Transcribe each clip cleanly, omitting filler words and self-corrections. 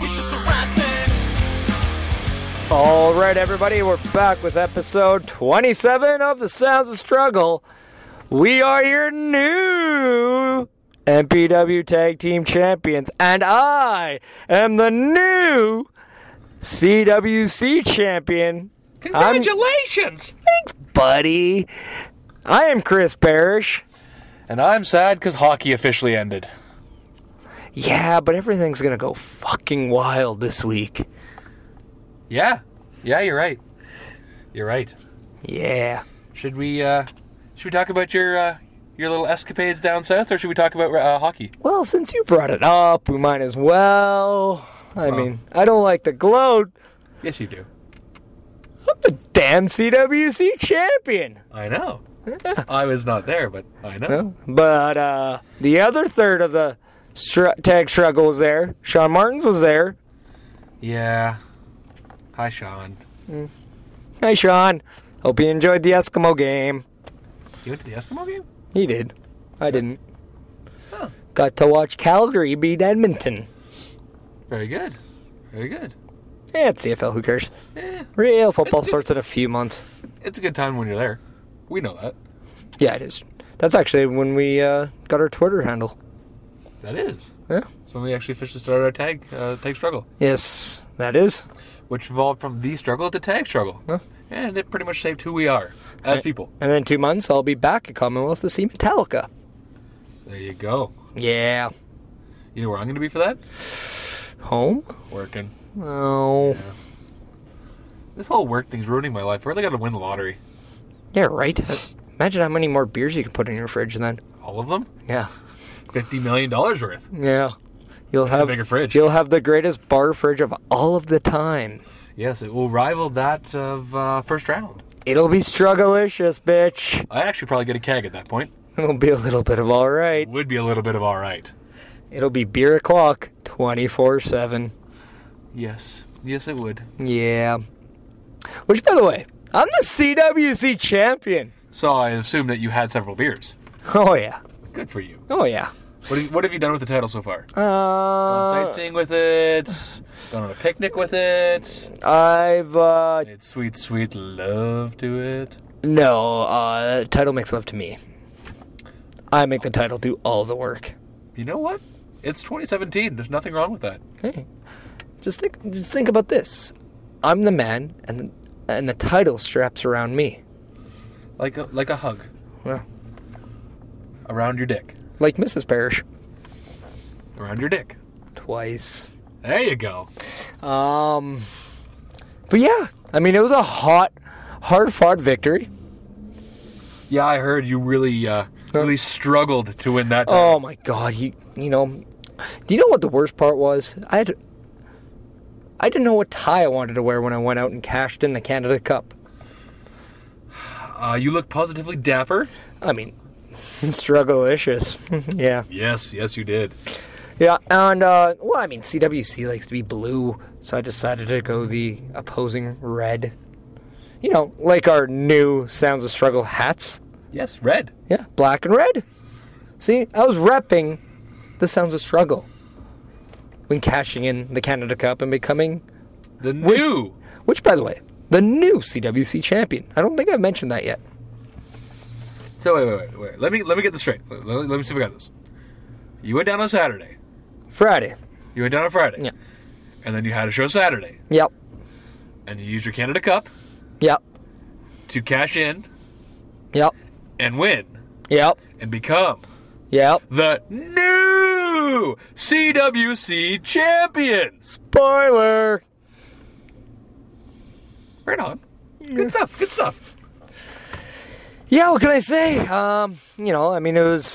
it's just the right thing. All right, everybody, we're back with episode 27 of the Sounds of Struggle. We are your new MPW Tag Team Champions, and I am the new CWC Champion. Congratulations! Thanks, buddy. I am Chris Parrish. And I'm sad because hockey officially ended. Yeah, but everything's gonna go fucking wild this week. Yeah, you're right. You're right. Yeah. Should we talk about your little escapades down south, or should we talk about hockey? Well, since you brought it up, we might as well. I mean, I don't like the gloat. Yes, you do. I'm the damn CWC champion. I know. I was not there, but I know. No? But the other third of the tag struggle was there. Sean Martins was there. Yeah. Hi, Sean. Hey, Sean. Hope you enjoyed the Eskimo game. You went to the Eskimo game? He did. I didn't. Oh. Got to watch Calgary beat Edmonton. Very good. Very good. Yeah, it's CFL. Who cares? Eh, Real football It's good. starts in a few months. it's a good time when you're there. We know that. Yeah, it is. That's actually when we got our Twitter handle. That is. Yeah. That's when we actually officially started our tag struggle, Yes, that is. which evolved from the struggle to tag struggle. Huh? And it pretty much shaped who we are as people. And then 2 months, I'll be back at Commonwealth to see Metallica. There you go. Yeah. You know where I'm going to be for that? Home? Working. Oh. This whole work thing's ruining my life. I really got to win the lottery. Yeah, right. Imagine how many more beers you can put in your fridge then. All of them? Yeah. $50 million worth. Yeah. You'll have a bigger fridge. You'll have the greatest bar fridge of all of the time. Yes, it will rival that of first round. It'll be strugglicious, bitch. I'd actually probably get a keg at that point. It'll be a little bit of all right. Would be a little bit of all right. It'll be beer o'clock 24/7. Yes. Yes, it would. Yeah. Which, by the way, I'm the CWC champion. So I assume that you had several beers. Oh, yeah. Good for you. Oh, yeah. What have you done with the title so far? Gone sightseeing with it. Gone on a picnic with it. I've, Made sweet, sweet love to it. no, title makes love to me. I make the title do all the work. You know what? It's 2017. There's nothing wrong with that. Hey, just think about this. I'm the man, and the title straps around me. Like a hug. Well, Around your dick. like Mrs. Parrish. Around your dick. Twice. There you go. But yeah, I mean, it was a hard-fought victory. Yeah, I heard you really struggled to win that title. Oh my God, you know, do you know what the worst part was? I didn't know what tie I wanted to wear when I went out and cashed in the Canada Cup. You look positively dapper. I mean, strugglicious. Yeah. Yes, you did. Yeah, and, well, I mean, CWC likes to be blue, so I decided to go the opposing red. You know, like our new Sounds of Struggle hats. Yes, red. Yeah, black and red. See, I was repping the Sounds of Struggle when cashing in the Canada Cup and becoming, The new. which, by the way, the new CWC champion. I don't think I've mentioned that yet. So wait. Let me get this straight. Let me see if I got this. You went down on Saturday. Friday. You went down on Friday. Yeah. And then you had a show Saturday. Yep. And you used your Canada Cup Yep. to cash in Yep. and win Yep. and become Yep. the new CWC champion. Spoiler. Right on. Good stuff. Good stuff. Yeah, what can I say? You know, I mean,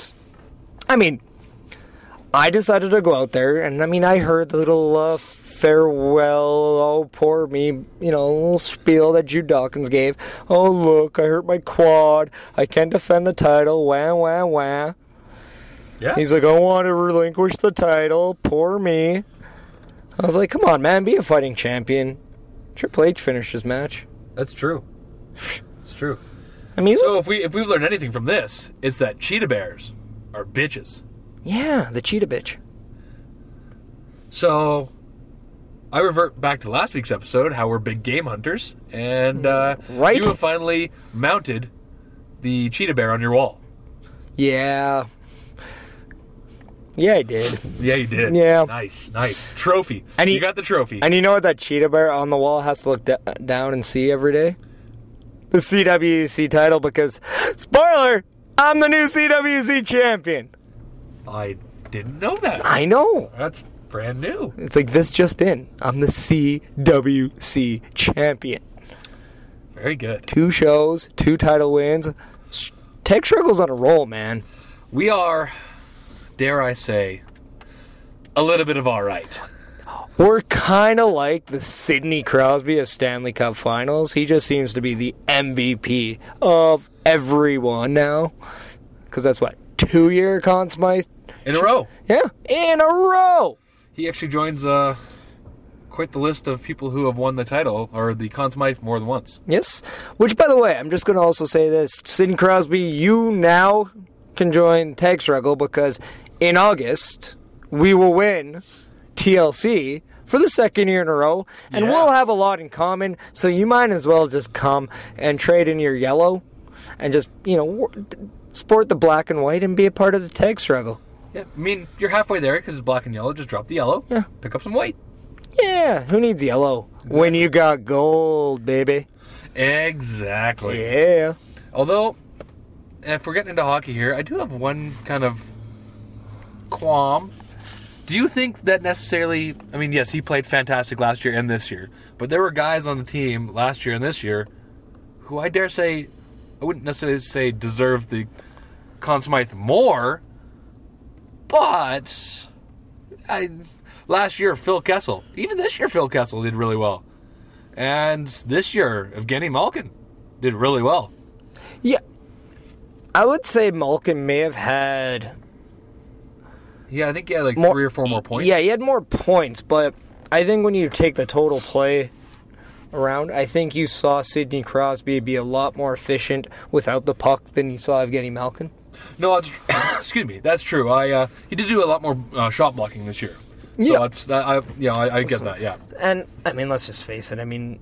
I decided to go out there, and I mean, I heard the little farewell, oh, poor me, you know, little spiel that Jude Dawkins gave. Oh, look, I hurt my quad. I can't defend the title. Wah, wah, wah. Yeah. He's like, I want to relinquish the title. Poor me. I was like, come on, man, be a fighting champion. Triple H finished his match. That's true. It's true. I mean, So if we've learned anything from this, it's that cheetah bears are bitches. yeah, the cheetah bitch. So I revert back to last week's episode, how we're big game hunters, and Right. you have finally mounted the cheetah bear on your wall. Yeah. Yeah, I did. Yeah, you did. Yeah. Nice. Trophy. And you got the trophy. And you know what that cheetah bear on the wall has to look down and see every day? The CWC title, because, spoiler, I'm the new CWC champion. I didn't know that. I know. That's brand new. It's like this just in. I'm the CWC champion. Very good. 2 shows, 2 title wins. Tech Struggle's on a roll, man. We are, dare I say, a little bit of all right. We're kind of like the Sidney Crosby of Stanley Cup Finals. He just seems to be the MVP of everyone now. Because that's what, 2-year Conn Smythe? In a row. Yeah, in a row. He actually joins quite the list of people who have won the title, or the Conn Smythe, more than once. Yes. Which, by the way, I'm just going to also say this. Sidney Crosby, you now can join Tag Struggle because in August, we will win TLC for the 2nd year in a row, and Yeah. we'll have a lot in common, so you might as well just come and trade in your yellow and just, sport the black and white and be a part of the Tag Struggle. Yeah, I mean, you're halfway there because it's black and yellow. Just drop the yellow. Yeah. Pick up some white. Yeah, who needs yellow when you got gold, baby? Exactly. Yeah. Although, if we're getting into hockey here, I do have one kind of qualm. Do you think that necessarily... I mean, yes, he played fantastic last year and this year, but there were guys on the team last year and this year who I dare say, I wouldn't necessarily say deserve the Conn Smythe more, but last year, Phil Kessel. Even this year, Phil Kessel did really well. And this year, Evgeny Malkin did really well. Yeah. I would say Malkin may have had... Yeah, I think he had like 3 or 4 more points. Yeah, he had more points, but I think when you take the total play around, I think you saw Sidney Crosby be a lot more efficient without the puck than you saw Evgeny Malkin. No, excuse me, that's true. He did do a lot more shot blocking this year. So Yeah. I get that, yeah. And, I mean, let's just face it, I mean...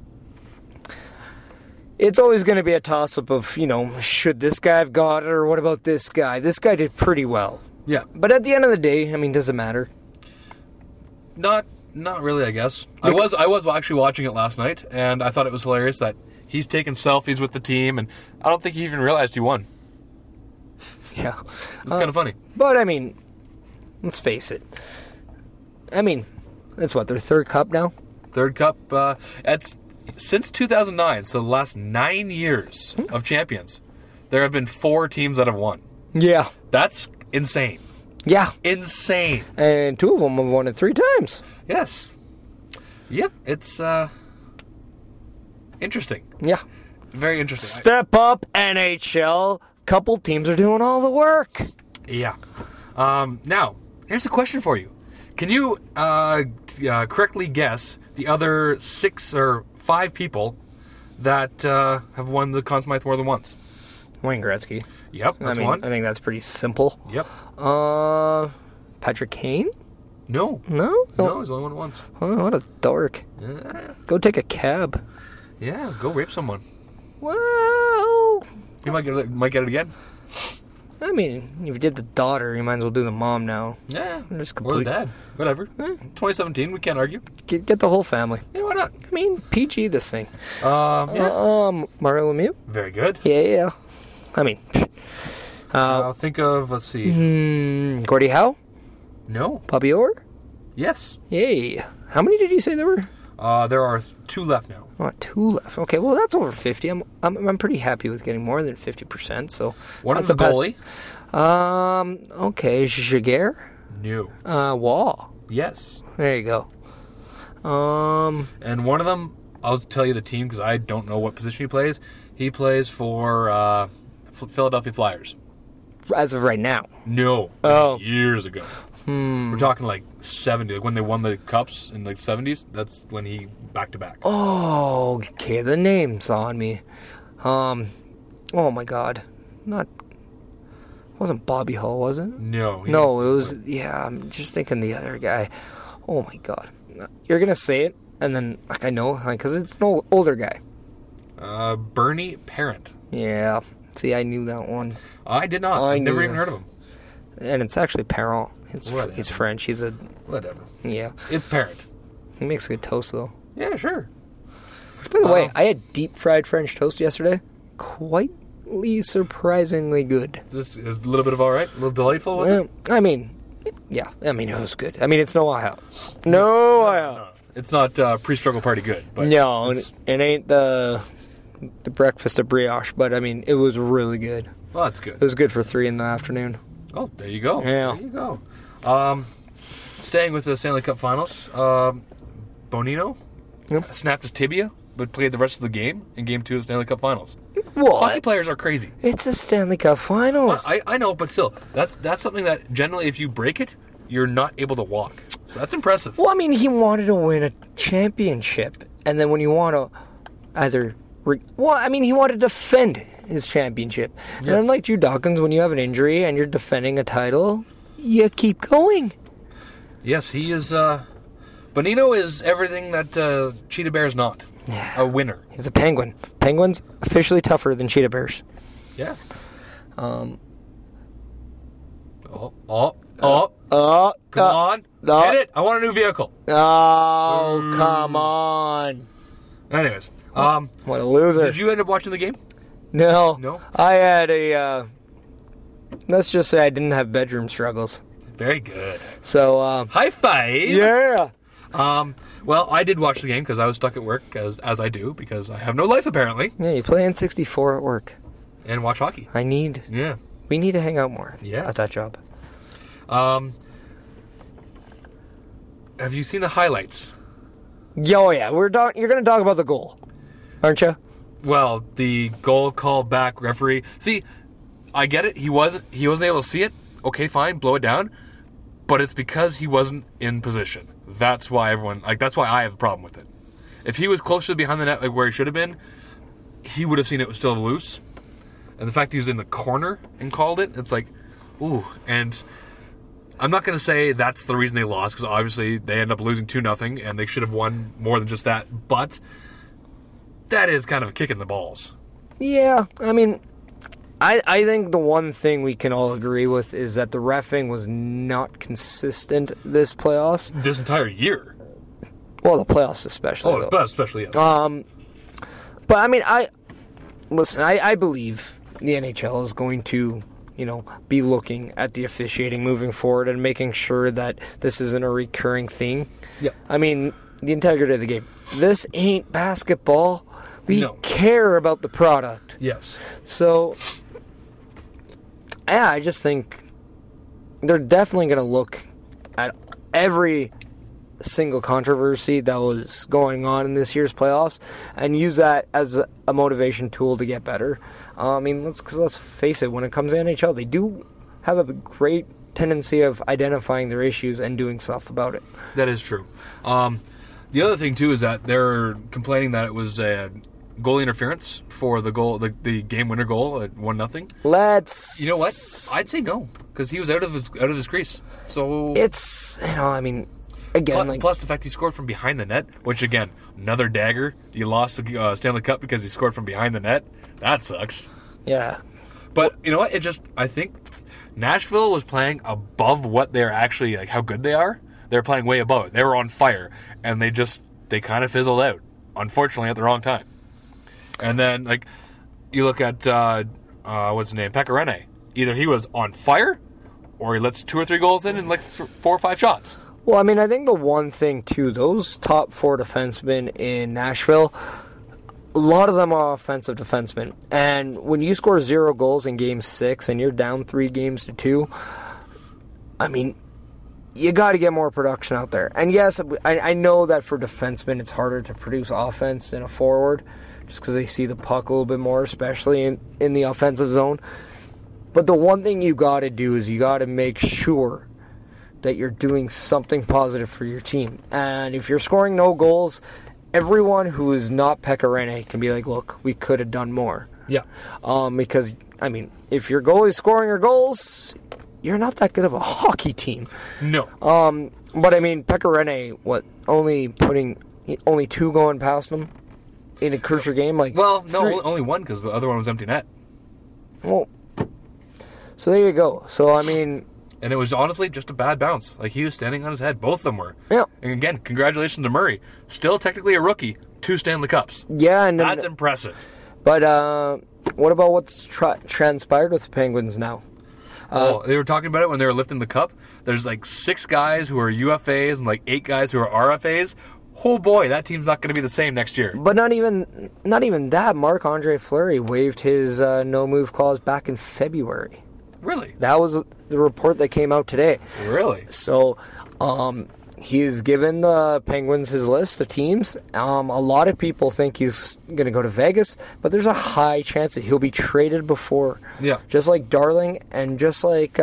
It's always going to be a toss-up of, should this guy have got it, or what about this guy? This guy did pretty well. Yeah. But at the end of the day, I mean, does it matter? Not really, I guess. I was actually watching it last night, and I thought it was hilarious that he's taking selfies with the team, and I don't think he even realized he won. Yeah. It's kind of funny. But, I mean, let's face it. I mean, that's what, their 3rd cup now? 3rd cup, it's since 2009, so the last 9 years of champions, there have been 4 teams that have won. Yeah. That's insane. Yeah. Insane. And 2 of them have won it 3 times. Yes. Yep, it's interesting. Yeah. Very interesting. Step up, NHL. Couple teams are doing all the work. Yeah. Now, here's a question for you. Can you correctly guess the other 6 or 5 people that have won the Conn Smythe more than once? Wayne Gretzky. Yep, that's one. I think that's pretty simple. Yep. Patrick Kane? No. No? No, he's only won it once. Oh, what a dork. Go take a cab. Yeah, go rape someone. Well... You might get it again. I mean, if you did the daughter, you might as well do the mom now. Yeah. Just Or complete. the dad. Whatever. 2017, we can't argue. Get the whole family. Yeah, why not? I mean, PG this thing. Yeah. Mario Lemieux? Very good. Yeah. I mean... Think of, let's see. Gordie Howe? No. Bobby Orr? Yes. Yay. How many did you say there were? There are 2 left now. Oh, 2 left. Okay, well, that's over 50. I'm pretty happy with getting more than 50%, so... One of the goalie? Okay, Jaguar? No. Wall. Yes. There you go. And one of them, I'll tell you the team because I don't know what position he plays. He plays for Philadelphia Flyers. As of right now. No. Oh. Years ago. We're talking like 70. Like when they won the Cups in like 70s, that's when he back-to-back. Oh, okay, the name's on me. Oh my god. Wasn't Bobby Hull, was it? No. No, it was, yeah, I'm just thinking the other guy. Oh my god. you're gonna say it, and then I know, because it's an older guy. Bernie Parent. Yeah. See, I knew that one. I did not. I've never even heard of him. And it's actually Parent. He's French. He's a... Whatever. Yeah. It's Parent. He makes good toast, though. Yeah, sure. Which, by the way, I had deep-fried French toast yesterday. Quite surprisingly good. This is a little bit of all right? A little delightful, was it? I mean, yeah. I mean, it was good. I mean, it's no IHOP. No IHOP. It's not pre-struggle party good. But no, it ain't the breakfast of brioche, but, I mean, it was really good. Well, that's good. It was good for 3 in the afternoon. Oh, there you go. Yeah. There you go. Staying with the Stanley Cup Finals, Bonino snapped his tibia, but played the rest of the game in Game 2 of the Stanley Cup Finals. What? Hockey players are crazy. It's a Stanley Cup Finals. I know, but still, that's something that generally, if you break it, you're not able to walk. So that's impressive. Well, I mean, he wanted to win a championship, and then when you want to either... he wanted to defend his championship. Yes. And unlike Drew Dawkins, when you have an injury and you're defending a title, you keep going. Yes, he is... Bonino is everything that Cheetah Bear's not. Yeah. A winner. He's a penguin. Penguins officially tougher than cheetah bears. Yeah. Come on. Hit it. I want a new vehicle. Oh, come on. Anyways. What a loser. Did you end up watching the game? No. No? I had let's just say I didn't have bedroom struggles. Very good. So, high five. Yeah. Well, I did watch the game because I was stuck at work, as I do, because I have no life, apparently. Yeah, you play N64 at work. And watch hockey. Yeah. We need to hang out more at that job. Have you seen the highlights? Oh, yeah. You're going to talk about the goal, aren't you? Well, the goal called back referee. See, I get it. He wasn't able to see it. Okay, fine, blow it down. But it's because he wasn't in position. That's why that's why I have a problem with it. If he was closer behind the net, like where he should have been, he would have seen it was still loose. And the fact he was in the corner and called it, it's like, ooh. And I'm not going to say that's the reason they lost, because obviously they end up losing 2-0, and they should have won more than just that. But that is kind of a kick in the balls. Yeah, I mean, I think the one thing we can all agree with is that the reffing was not consistent this playoffs. This entire year. Well, the playoffs especially. Oh, especially, yes. But I mean, I believe the NHL is going to, be looking at the officiating moving forward and making sure that this isn't a recurring thing. Yeah. I mean, the integrity of the game. This ain't basketball. We care about the product. Yes. So, yeah, I just think they're definitely going to look at every single controversy that was going on in this year's playoffs and use that as a motivation tool to get better. I mean, let's face it, when it comes to NHL, they do have a great tendency of identifying their issues and doing stuff about it. That is true. The other thing, too, is that they're complaining that it was a goalie interference for the goal, the game-winner goal at 1-0. You know what? I'd say no, because he was out of his crease. So it's, I mean, again, plus the fact he scored from behind the net, which again, another dagger. You lost the Stanley Cup because he scored from behind the net. That sucks. Yeah. But you know what? I think Nashville was playing above what they're actually, like, how good they are. They're playing way above it. They were on fire, and they kind of fizzled out, unfortunately, at the wrong time. And then, like, you look at, what's his name, Pekka Rinne. Either he was on fire, or he lets 2 or 3 goals in like 4 or 5 shots. Well, I mean, I think the one thing, too, those top 4 defensemen in Nashville, a lot of them are offensive defensemen. And when you score 0 goals in Game 6 and you're down 3-2, I mean, you got to get more production out there. And yes, I know that for defensemen it's harder to produce offense than a forward, just because they see the puck a little bit more, especially in the offensive zone. But the one thing you got to do is you got to make sure that you're doing something positive for your team. And if you're scoring no goals, everyone who is not Pekka Rinne can be like, look, we could have done more. Yeah. Because, I mean, if your goalie's scoring your goals, you're not that good of a hockey team. No. But I mean, Pekka Rinne, only 2 going past him in a crucial game? Like, Well, no, only one because the other one was empty net. Well, so there you go. So, I mean... And it was honestly just a bad bounce. Like, he was standing on his head. Both of them were. Yeah. And again, congratulations to Murray. Still technically a rookie. 2 Stanley Cups. Yeah, and That's impressive. But what about what's transpired with the Penguins now? They were talking about it when they were lifting the cup. There's like 6 guys who are UFAs and like 8 guys who are RFAs. Oh boy, that team's not going to be the same next year. But not even that. Marc-Andre Fleury waived his no-move clause back in February. Really? That was the report that came out today. Really? So, he has given the Penguins his list of teams. A lot of people think he's going to go to Vegas, but there's a high chance that he'll be traded before. Yeah. Just like Darling and just like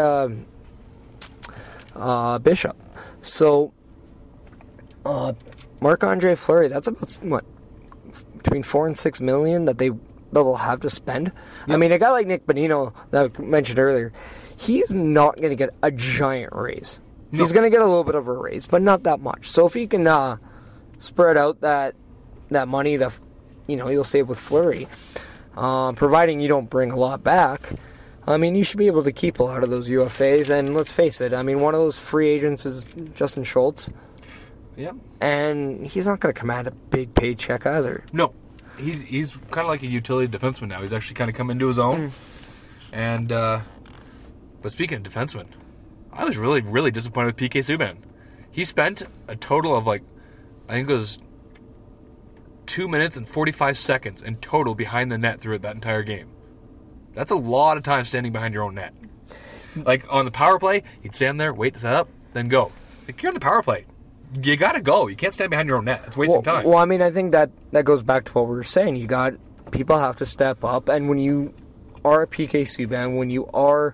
Bishop. So, Marc-Andre Fleury, that's about, what, between $4 and $6 million that they'll have to spend. Yep. I mean, a guy like Nick Bonino that I mentioned earlier, he's not going to get a giant raise. No. He's going to get a little bit of a raise, but not that much. So if he can spread out that money that you'll save with Fleury, providing you don't bring a lot back, I mean, you should be able to keep a lot of those UFAs. And let's face it, I mean, one of those free agents is Justin Schultz. Yeah. And he's not going to command a big paycheck either. No. He's kind of like a utility defenseman now. He's actually kind of come into his own. And, but speaking of defensemen, I was really, really disappointed with PK Subban. He spent a total of I think it was 2 minutes and 45 seconds in total behind the net throughout that entire game. That's a lot of time standing behind your own net. Like on the power play, he'd stand there, wait to set up, then go. Like, you're on the power play. You gotta go. You can't stand behind your own net. It's wasting time. Well, I mean, I think that goes back to what we were saying. People have to step up, and when you are a PK Subban, when you are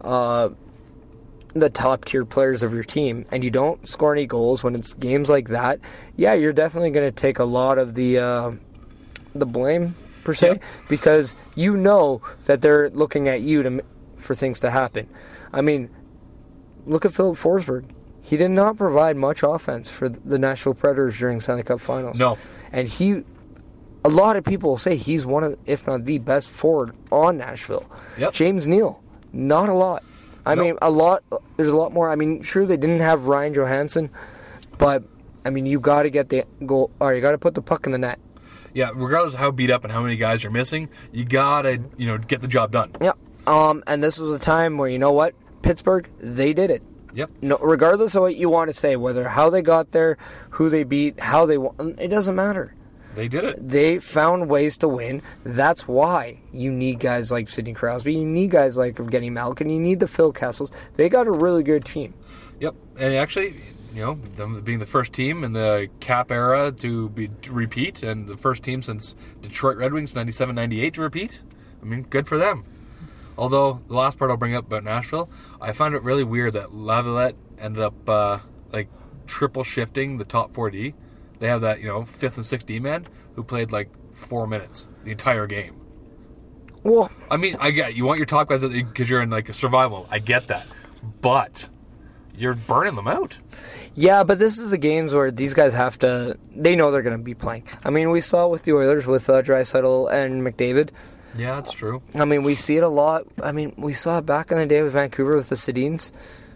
the top tier players of your team, and you don't score any goals when it's games like that, yeah, you're definitely going to take a lot of the blame per se, because you know that they're looking at you for things to happen. I mean, look at Philip Forsberg. He did not provide much offense for the Nashville Predators during Stanley Cup Finals. No. And a lot of people say he's one of, if not the best forward on Nashville. Yep. James Neal, not a lot. I mean, there's a lot more. I mean, sure, they didn't have Ryan Johansson, but, I mean, you got to get the goal, or you got to put the puck in the net. Yeah, regardless of how beat up and how many guys are missing, you got to, get the job done. Yeah. And this was a time where, you know what? Pittsburgh, they did it. Yep. No, regardless of what you want to say, how they got there, who they beat, how they won, it doesn't matter. They did it. They found ways to win. That's why you need guys like Sidney Crosby. You need guys like Evgeny Malkin. You need the Phil Kessels. They got a really good team. Yep. And actually, them being the first team in the Cap era to repeat, and the first team since Detroit Red Wings 97-98 to repeat, I mean, good for them. Although, the last part I'll bring up about Nashville, I find it really weird that Laviolette ended up triple shifting the top 4D. They have that, 5th and 6th D-man who played 4 minutes the entire game. Well, I mean, I get you want your top guys because you're in a survival. I get that, but you're burning them out. Yeah, but this is the games where these guys they know they're going to be playing. I mean, we saw it with the Oilers with Draisaitl and McDavid. Yeah, that's true. I mean, we see it a lot. I mean, we saw it back in the day with Vancouver with the Sedins.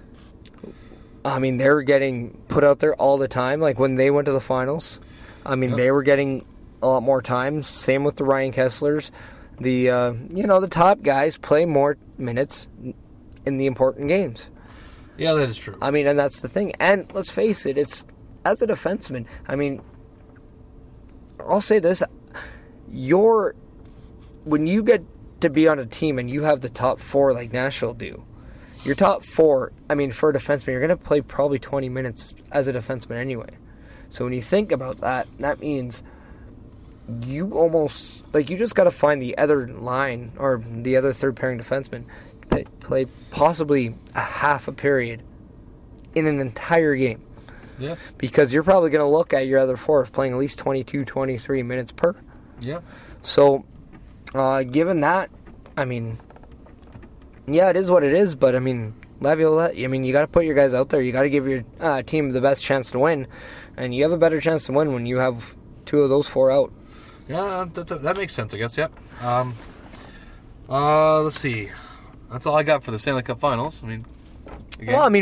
I mean, they were getting put out there all the time. Like when they went to the finals, I mean, they were getting a lot more time. Same with the Ryan Kesslers. The top guys play more minutes in the important games. Yeah, that is true. I mean, and that's the thing. And let's face it, it's as a defenseman. I mean, I'll say this: when you get to be on a team and you have the top 4 like Nashville do. Your top 4, I mean, for a defenseman, you're going to play probably 20 minutes as a defenseman anyway. So when you think about that, that means you almost, you just got to find the other line or the other third pairing defenseman to play possibly a half a period in an entire game. Yeah. Because you're probably going to look at your other 4 playing at least 22, 23 minutes per. Yeah. So, given that, I mean... Yeah, it is what it is, but I mean, Laviolette, I mean, you got to put your guys out there. You got to give your team the best chance to win. And you have a better chance to win when you have 2 of those 4 out. Yeah, that makes sense, I guess, yep. Let's see. That's all I got for the Stanley Cup Finals. I mean, again. Well,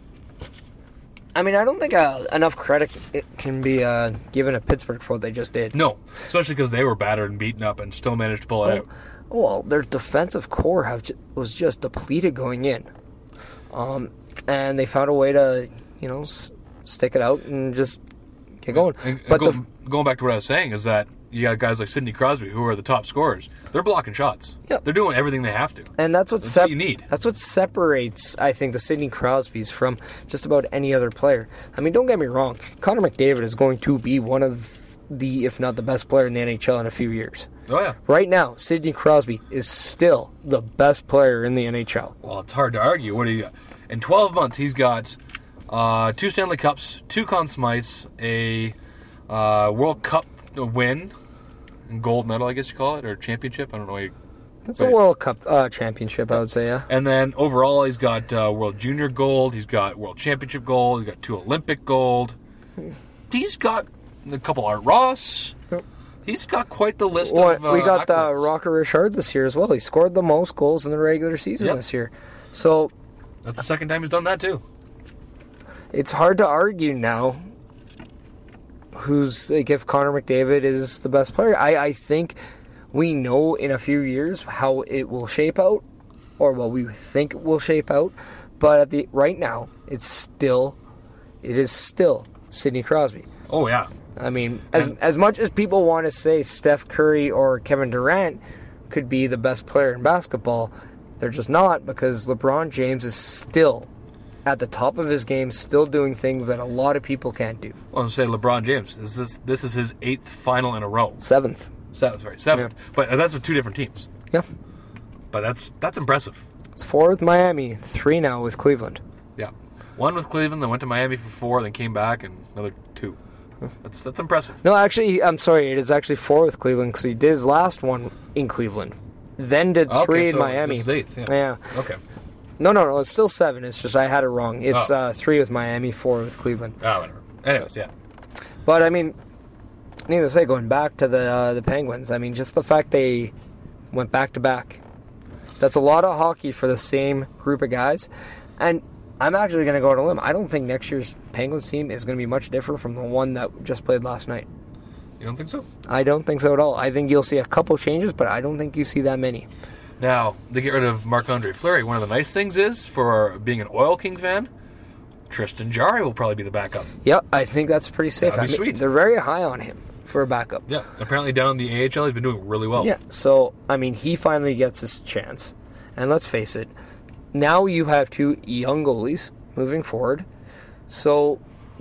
I don't think enough credit can be given to Pittsburgh for what they just did. No, especially because they were battered and beaten up and still managed to pull it out. Well, their defensive core was just depleted going in. And they found a way to, stick it out and just get going. But going back to what I was saying is that you got guys like Sidney Crosby, who are the top scorers. They're blocking shots. Yep. They're doing everything they have to. And that's what what you need. That's what separates, I think, the Sidney Crosbys from just about any other player. I mean, don't get me wrong. Connor McDavid is going to be one of the, if not the best player in the NHL in a few years. Oh, yeah. Right now, Sidney Crosby is still the best player in the NHL. Well, it's hard to argue. What do you got? In 12 months, he's got 2 Stanley Cups, 2 Conn Smythes, a World Cup win, and gold medal, I guess you call it, or championship. I don't know. That's a World Cup championship, I would say, yeah. And then overall, he's got World Junior gold. He's got World Championship gold. He's got 2 Olympic gold. He's got a couple Art Ross. He's got quite the list of we got accolades. Rocker Richard this year as well. He scored the most goals in the regular season this year. So that's the second time he's done that, too. it's hard to argue now if Connor McDavid is the best player. I think we know in a few years how it will shape out, or what we think it will shape out. But right now, it is still Sidney Crosby. Oh, yeah. I mean, as much as people want to say Steph Curry or Kevin Durant could be the best player in basketball, they're just not, because LeBron James is still at the top of his game, still doing things that a lot of people can't do. Well, I'll say LeBron James. This is his 8th final in a row. 7th. Seventh. Yeah. But that's with 2 different teams. Yeah. But that's impressive. It's 4 with Miami, 3 now with Cleveland. Yeah. 1 with Cleveland, then went to Miami for 4, then came back, and another 2. That's impressive. No, actually, I'm sorry, it is actually 4 with Cleveland, because he did his last one in Cleveland. Then did 3 in Miami. This is 8th, yeah. Okay. No, it's still 7. It's just I had it wrong. It's 3 with Miami, 4 with Cleveland. Oh, whatever. Anyways, yeah. But, I mean, needless to say, going back to the Penguins, I mean, just the fact they went back-to-back. That's a lot of hockey for the same group of guys. And I'm actually going to go on a limb. I don't think next year's Penguins team is going to be much different from the one that just played last night. You don't think so? I don't think so at all. I think you'll see a couple changes, but I don't think you see that many. Now, they get rid of Marc-Andre Fleury. One of the nice things is, for being an Oil King fan, Tristan Jarry will probably be the backup. Yep, I think that's pretty safe. That'd be sweet. They're very high on him for a backup. Yeah, apparently down in the AHL, he's been doing really well. Yeah, so, I mean, he finally gets his chance. And let's face it, now you have 2 young goalies moving forward. So,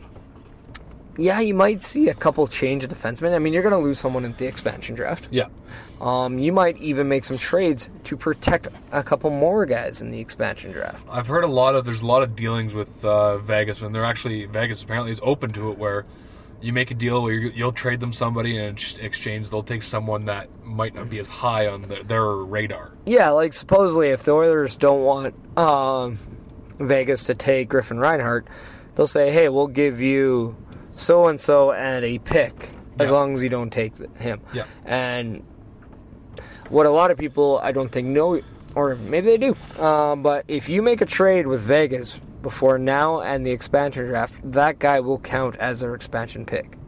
yeah, you might see a couple change of defensemen. I mean, you're going to lose someone in the expansion draft. Yeah. You might even make some trades to protect a couple more guys in the expansion draft. I've heard there's a lot of dealings with Vegas, and Vegas apparently is open to it, where you make a deal where you'll trade them somebody, and in exchange they'll take someone that might not be as high on their radar. Yeah, like supposedly if the Oilers don't want Vegas to take Griffin Reinhart, they'll say, hey, we'll give you so-and-so and a pick as long as you don't take him. Yeah. And what a lot of people, I don't think, know, or maybe they do, but if you make a trade with Vegas before now and the expansion draft, that guy will count as their expansion pick.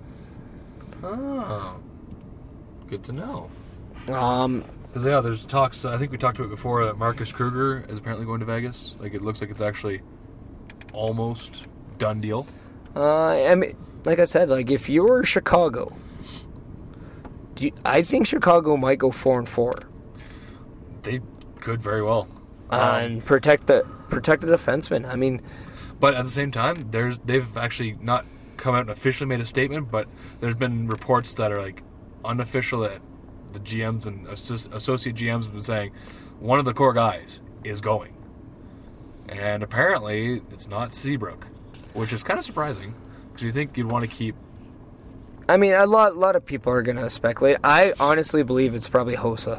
Oh. Good to know. Because, yeah, there's talks, I think we talked about it before, that Marcus Kruger is apparently going to Vegas. Like, it looks like it's actually almost done deal. I mean, like I said, like if you were Chicago, I think Chicago might go 4-4. They could very well. And protect the defenseman. I mean, but at the same time, they've actually not come out and officially made a statement, but there's been reports that are like unofficial that the GMs and associate GMs have been saying one of the core guys is going, and apparently it's not Seabrook, which is kind of surprising because you think you'd want to keep. I mean, a lot of people are going to speculate. I honestly believe it's probably Hossa.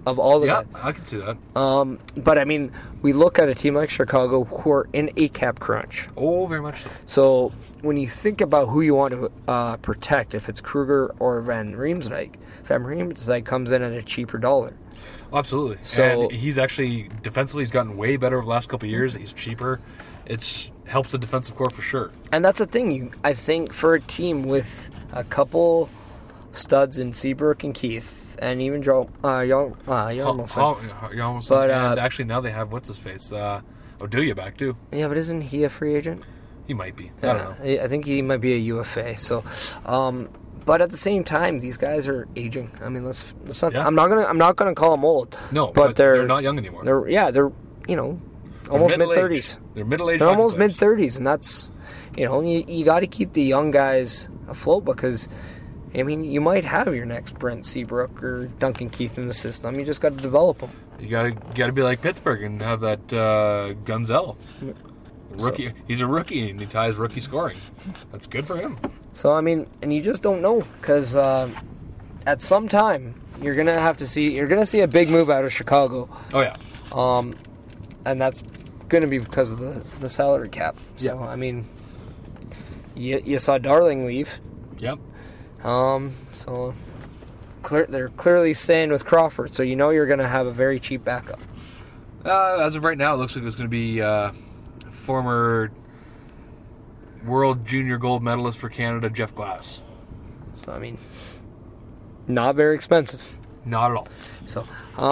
of all the Yeah, guys. I can see that. But I mean, we look at a team like Chicago who are in a cap crunch. Oh, very much so. So when you think about who you want to protect, if it's Kruger or Van Riemsdyk, Van Riemsdyk comes in at a cheaper dollar. Absolutely. So- and he's actually, defensively, he's gotten way better over the last couple of years. He's cheaper. It helps the defensive core for sure. And that's the thing. I think for a team with a couple studs in Seabrook and Keith, and even Jarmoson. Jarmoson. But, And actually, now they have, what's his face? Oduya back, too. Yeah, but isn't he a free agent? He might be. I don't know. I think he might be a UFA. So, but at the same time, these guys are aging. I mean, let's not. Yeah. I'm not gonna call them old. No, but they're not young anymore. They're almost mid 30s. They're middle-aged. They're almost hockey mid players. 30s, and that's you got to keep the young guys afloat because. I mean, you might have your next Brent Seabrook or Duncan Keith in the system. You just got to develop them. You gotta be like Pittsburgh and have that Gunzel. Rookie. He's a rookie and he ties rookie scoring. That's good for him. So, I mean, and you just don't know because at some time you're going to see a big move out of Chicago. Oh, yeah. And that's going to be because of the salary cap. So, Yeah. I mean, you saw Darling leave. Yep. So they're clearly staying with Crawford, so you're going to have a very cheap backup. As of right now, it looks like it's going to be former World Junior Gold Medalist for Canada, Jeff Glass. So, I mean, not very expensive. Not at all. So,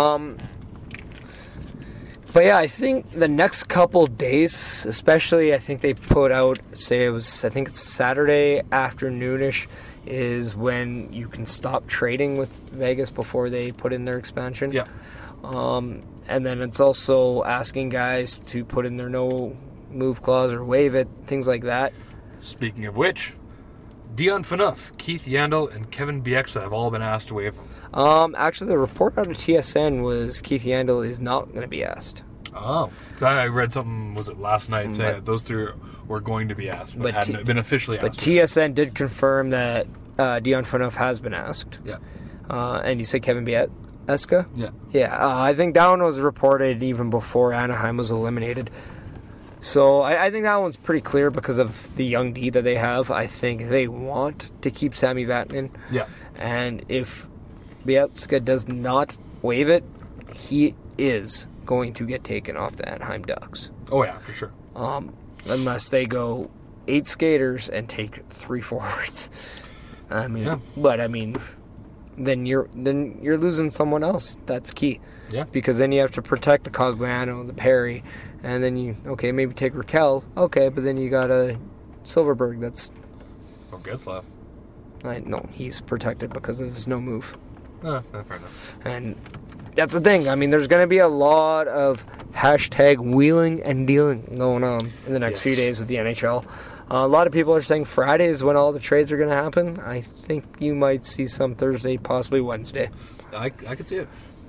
but yeah, I think the next couple days, especially, I think they put out, I think it's Saturday afternoonish, is when you can stop trading with Vegas before they put in their expansion. Yeah. And then it's also asking guys to put in their no move clause or waive it, things like that. Speaking of which, Dion Phaneuf, Keith Yandel, and Kevin Bieksa have all been asked to waive them. Actually, the report out of TSN was Keith Yandel is not going to be asked. Oh. I read something, was it last night, saying that those three were going to be asked, but hadn't been officially asked. But TSN did confirm that Dion Phaneuf has been asked. Yeah. And you said Kevin Bieksa? Yeah. Yeah, I think that one was reported even before Anaheim was eliminated. So I think that one's pretty clear because of the young D that they have. I think they want to keep Sami Vatanen. Yeah. And if Bieksa does not waive it, he is going to get taken off the Anaheim Ducks. Oh, yeah, for sure. Unless they go 8 skaters and take 3 forwards. I mean, Yeah. but I mean, then you're losing someone else. That's key. Yeah. Because then you have to protect the Cogliano, the Perry, and then maybe take Raquel. Okay, but then you got a Silverberg. That's Oh, Getzlaff. no, he's protected because of his no move. Fair enough. And that's the thing. I mean, there's going to be a lot of hashtag wheeling and dealing going on in the next few days with the NHL. A lot of people are saying Friday is when all the trades are going to happen. I think you might see some Thursday, possibly Wednesday. I could see it.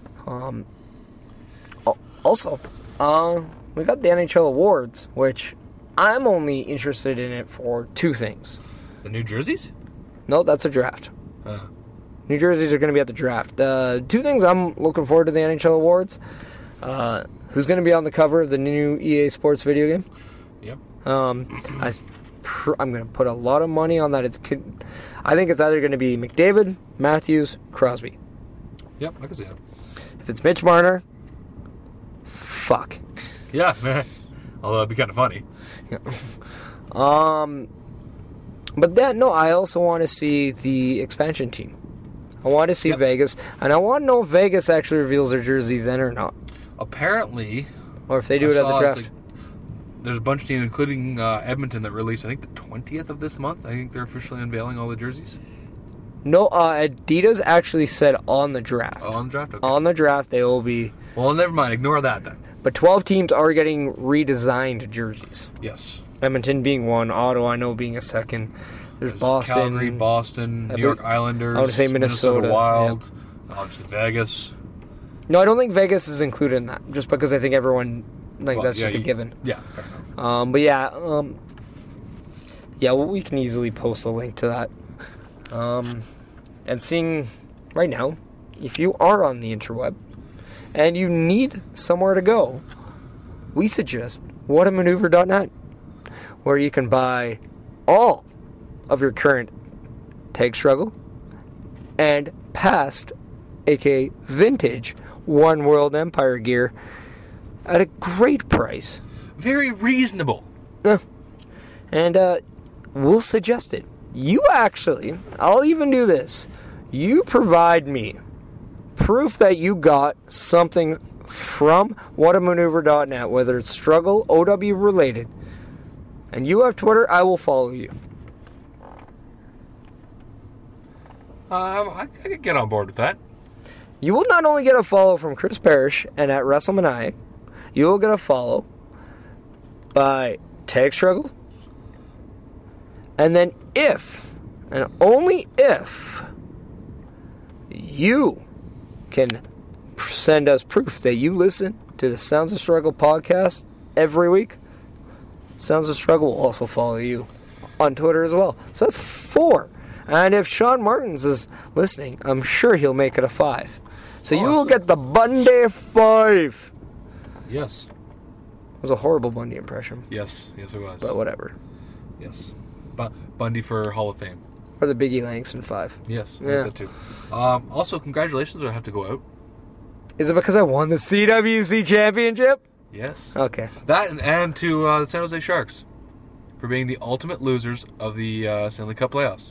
Also, we got the NHL Awards, which I'm only interested in it for 2 things. The New Jerseys? No, that's a draft. New Jerseys are going to be at the draft. 2 things I'm looking forward to the NHL Awards. Who's going to be on the cover of the new EA Sports video game? Yep. I'm going to put a lot of money on that. I think it's either going to be McDavid, Matthews, Crosby. Yep, I can see it. If it's Mitch Marner, fuck. Yeah, although it'd be kind of funny. But I also want to see the expansion team. I want to see Vegas, and I want to know if Vegas actually reveals their jersey then or not. Apparently, Or if they do it at the draft. There's a bunch of teams, including Edmonton, that released, I think, the 20th of this month. I think they're officially unveiling all the jerseys. No, Adidas actually said on the draft. Oh, on the draft? Okay. On the draft, they will be. Well, never mind. Ignore that then. But 12 teams are getting redesigned jerseys. Yes. Edmonton being one, Ottawa, I know, being a second. There's Boston. Calgary, Boston, New York Islanders. I want to say Minnesota Wild. Obviously Vegas. No, I don't think Vegas is included in that, just because I think everyone, that's just a given. Yeah, fair enough. But well, we can easily post a link to that. And seeing right now, if you are on the interweb, and you need somewhere to go, we suggest whatamaneuver.net, where you can buy all of your current Tag Struggle and past, aka vintage, One World Empire gear at a great price. Very reasonable. And we'll suggest it. I'll even do this. You provide me proof that you got something from whatamaneuver.net, whether it's Struggle, OW related, and you have Twitter, I will follow you. I could get on board with that. You will not only get a follow from Chris Parrish and at WrestleManiac, you will get a follow by Tag Struggle, and then if, and only if, you can send us proof that you listen to the Sounds of Struggle podcast every week, Sounds of Struggle will also follow you on Twitter as well. So that's 4. And if Sean Martins is listening, I'm sure he'll make it a 5. So you will get the Bundy 5. Yes. It was a horrible Bundy impression. Yes, it was. But whatever. Yes. Bundy for Hall of Fame. Or the Biggie Langston 5. Yes, I Yeah. like that too. Also, congratulations, I have to go out. Is it because I won the CWC championship? Yes. Okay. That and to the San Jose Sharks for being the ultimate losers of the Stanley Cup playoffs.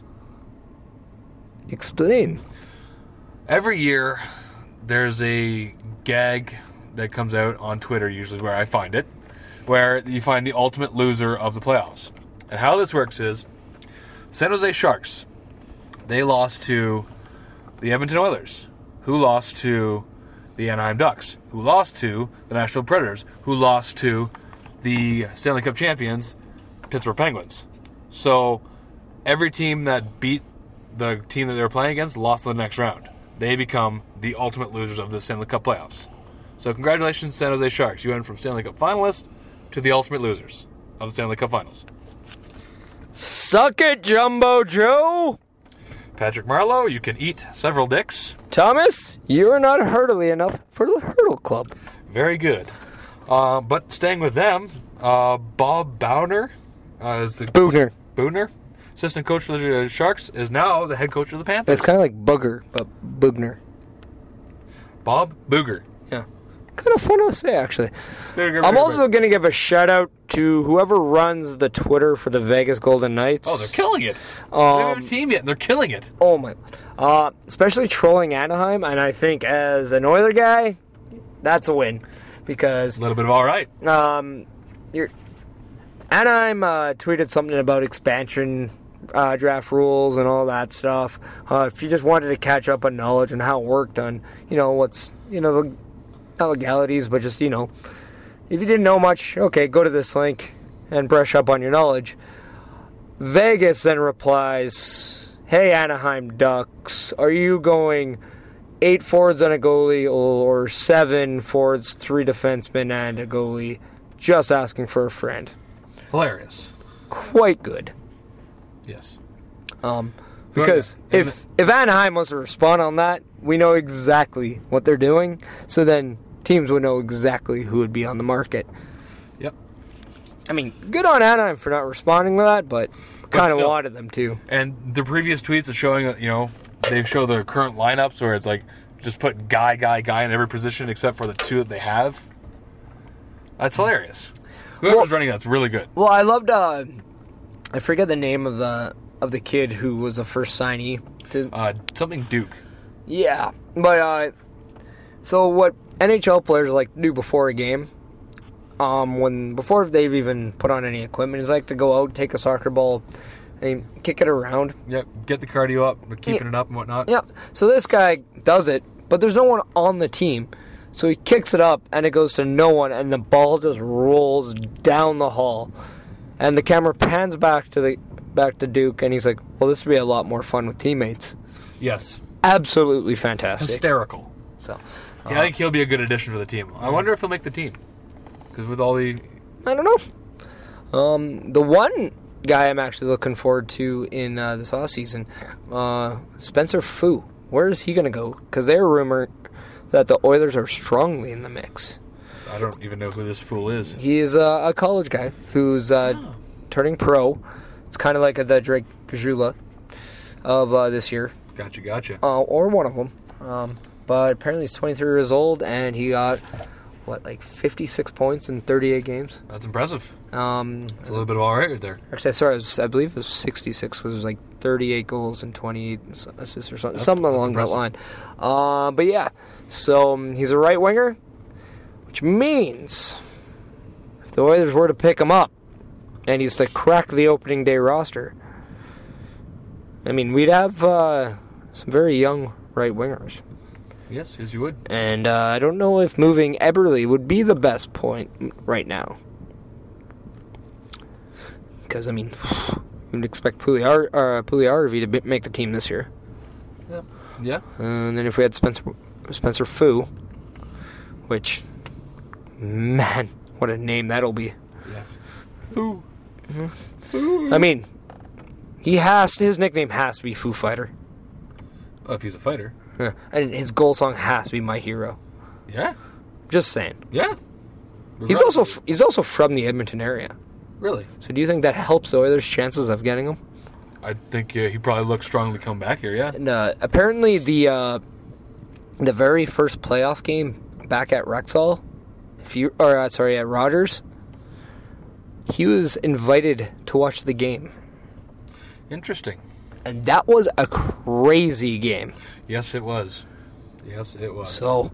Explain. Every year, there's a gag that comes out on Twitter, usually where I find it, where you find the ultimate loser of the playoffs. And how this works is, San Jose Sharks, they lost to the Edmonton Oilers, who lost to the Anaheim Ducks, who lost to the Nashville Predators, who lost to the Stanley Cup champions, Pittsburgh Penguins. So every team that beat the team that they were playing against lost in the next round. They become the ultimate losers of the Stanley Cup playoffs. So congratulations, San Jose Sharks. You went from Stanley Cup finalists to the ultimate losers of the Stanley Cup finals. Suck it, Jumbo Joe! Patrick Marleau, you can eat several dicks. Thomas, you are not hurdly enough for the Hurdle Club. Very good. But staying with them, Bob Boughner is the Boogner, assistant coach for the Sharks, is now the head coach of the Panthers. It's kind of like Booger, but Boogner. Bob Booger. Yeah. Kind of fun to say, actually. Booger, I'm Booger. also going to give a shout-out to whoever runs the Twitter for the Vegas Golden Knights. Oh, they're killing it. They don't have a team yet, and they're killing it. Oh, my. Especially trolling Anaheim, and I think as an Oiler guy, that's a win. Because A little bit of all right. Anaheim tweeted something about expansion draft rules and all that stuff. If you just wanted to catch up on knowledge and how it worked on, the not legalities, but just, if you didn't know much, okay, go to this link and brush up on your knowledge. Vegas then replies, hey, Anaheim Ducks, are you going 8 forwards and a goalie or 7 forwards, 3 defensemen and a goalie? Just asking for a friend. Hilarious. Quite good. Yes. Because if Anaheim wants to respond on that, we know exactly what they're doing. So then teams would know exactly who would be on the market. Yep. I mean, good on Anaheim for not responding to that, but kind of still. wanted them to. And the previous tweets are showing that, they show their current lineups where it's like, just put guy in every position except for the 2 that they have. That's hilarious. Whoever's running that's really good. Well, I loved, I forget the name of the kid who was the first signee. Something Duke. Yeah, but, so what NHL players like to do before a game, before they've even put on any equipment, is like to go out, take a soccer ball, and kick it around. Yep, get the cardio up, but keeping it up and whatnot. Yeah, so this guy does it, but there's no one on the team. So he kicks it up, and it goes to no one, and the ball just rolls down the hall. And the camera pans back to Duke, and he's like, well, this would be a lot more fun with teammates. Yes. Absolutely fantastic. Hysterical. So, Yeah, I think he'll be a good addition to the team. I wonder if he'll make the team. Because with all the... I don't know. The one guy I'm actually looking forward to in this offseason, Spencer Fu. Where is he going to go? Because they're rumored that the Oilers are strongly in the mix. I don't even know who this fool is. He is a college guy who's turning pro. It's kind of like the Drake Gajula of this year. Gotcha. Or one of them. But apparently he's 23 years old, and he got, 56 points in 38 games? That's impressive. That's a little bit of all right there. Actually, sorry, I believe it was 66, because it was 38 goals and 28 assists or something along that line. But yeah, so he's a right winger, which means if the Oilers were to pick him up, and he's to crack the opening day roster, I mean, we'd have some very young right wingers. Yes, you would. And I don't know if moving Eberle would be the best point right now. Because, I mean, you would expect Puljujärvi to make the team this year. Yeah. And then if we had Spencer Fu, which, man, what a name that'll be. Yeah. Fu. I mean, his nickname has to be Foo Fighter. Oh, if he's a fighter. Yeah. And his goal song has to be My Hero. Yeah. Just saying. Yeah. He's also from the Edmonton area. Really? So do you think that helps the Oilers' chances of getting him? I think he probably looks strong to come back here, yeah. And apparently the very first playoff game back at Rexall, at Rogers, he was invited to watch the game. Interesting. And that was a crazy game. Yes, it was. So,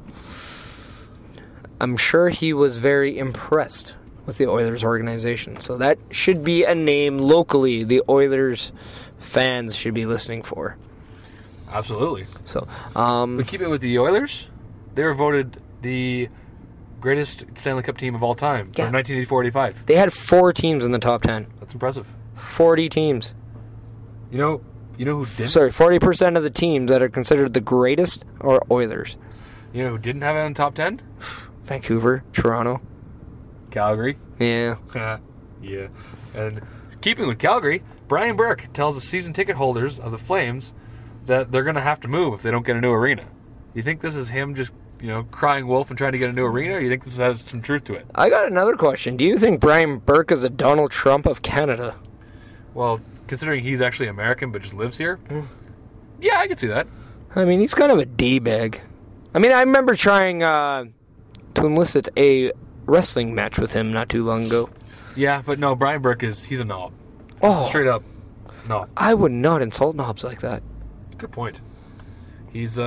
I'm sure he was very impressed with the Oilers organization. So that should be a name locally the Oilers fans should be listening for. Absolutely. So, but keeping with the Oilers, they were voted the greatest Stanley Cup team of all time from 1984-85. They had 4 teams in the top 10. That's impressive. 40 teams. You know who didn't? Sorry, 40% of the teams that are considered the greatest are Oilers. You know who didn't have it in the top 10? Vancouver, Toronto. Calgary. Yeah. Yeah. And keeping with Calgary, Brian Burke tells the season ticket holders of the Flames that they're going to have to move if they don't get a new arena. You think this is him just, crying wolf and trying to get a new arena, or you think this has some truth to it? I got another question. Do you think Brian Burke is a Donald Trump of Canada? Well, considering he's actually American but just lives here, yeah, I can see that. I mean, he's kind of a D-bag. I mean, I remember trying to enlist a wrestling match with him not too long ago. Yeah, but no, Brian Burke he's a knob. Straight up knob. I would not insult knobs like that. Good point. He's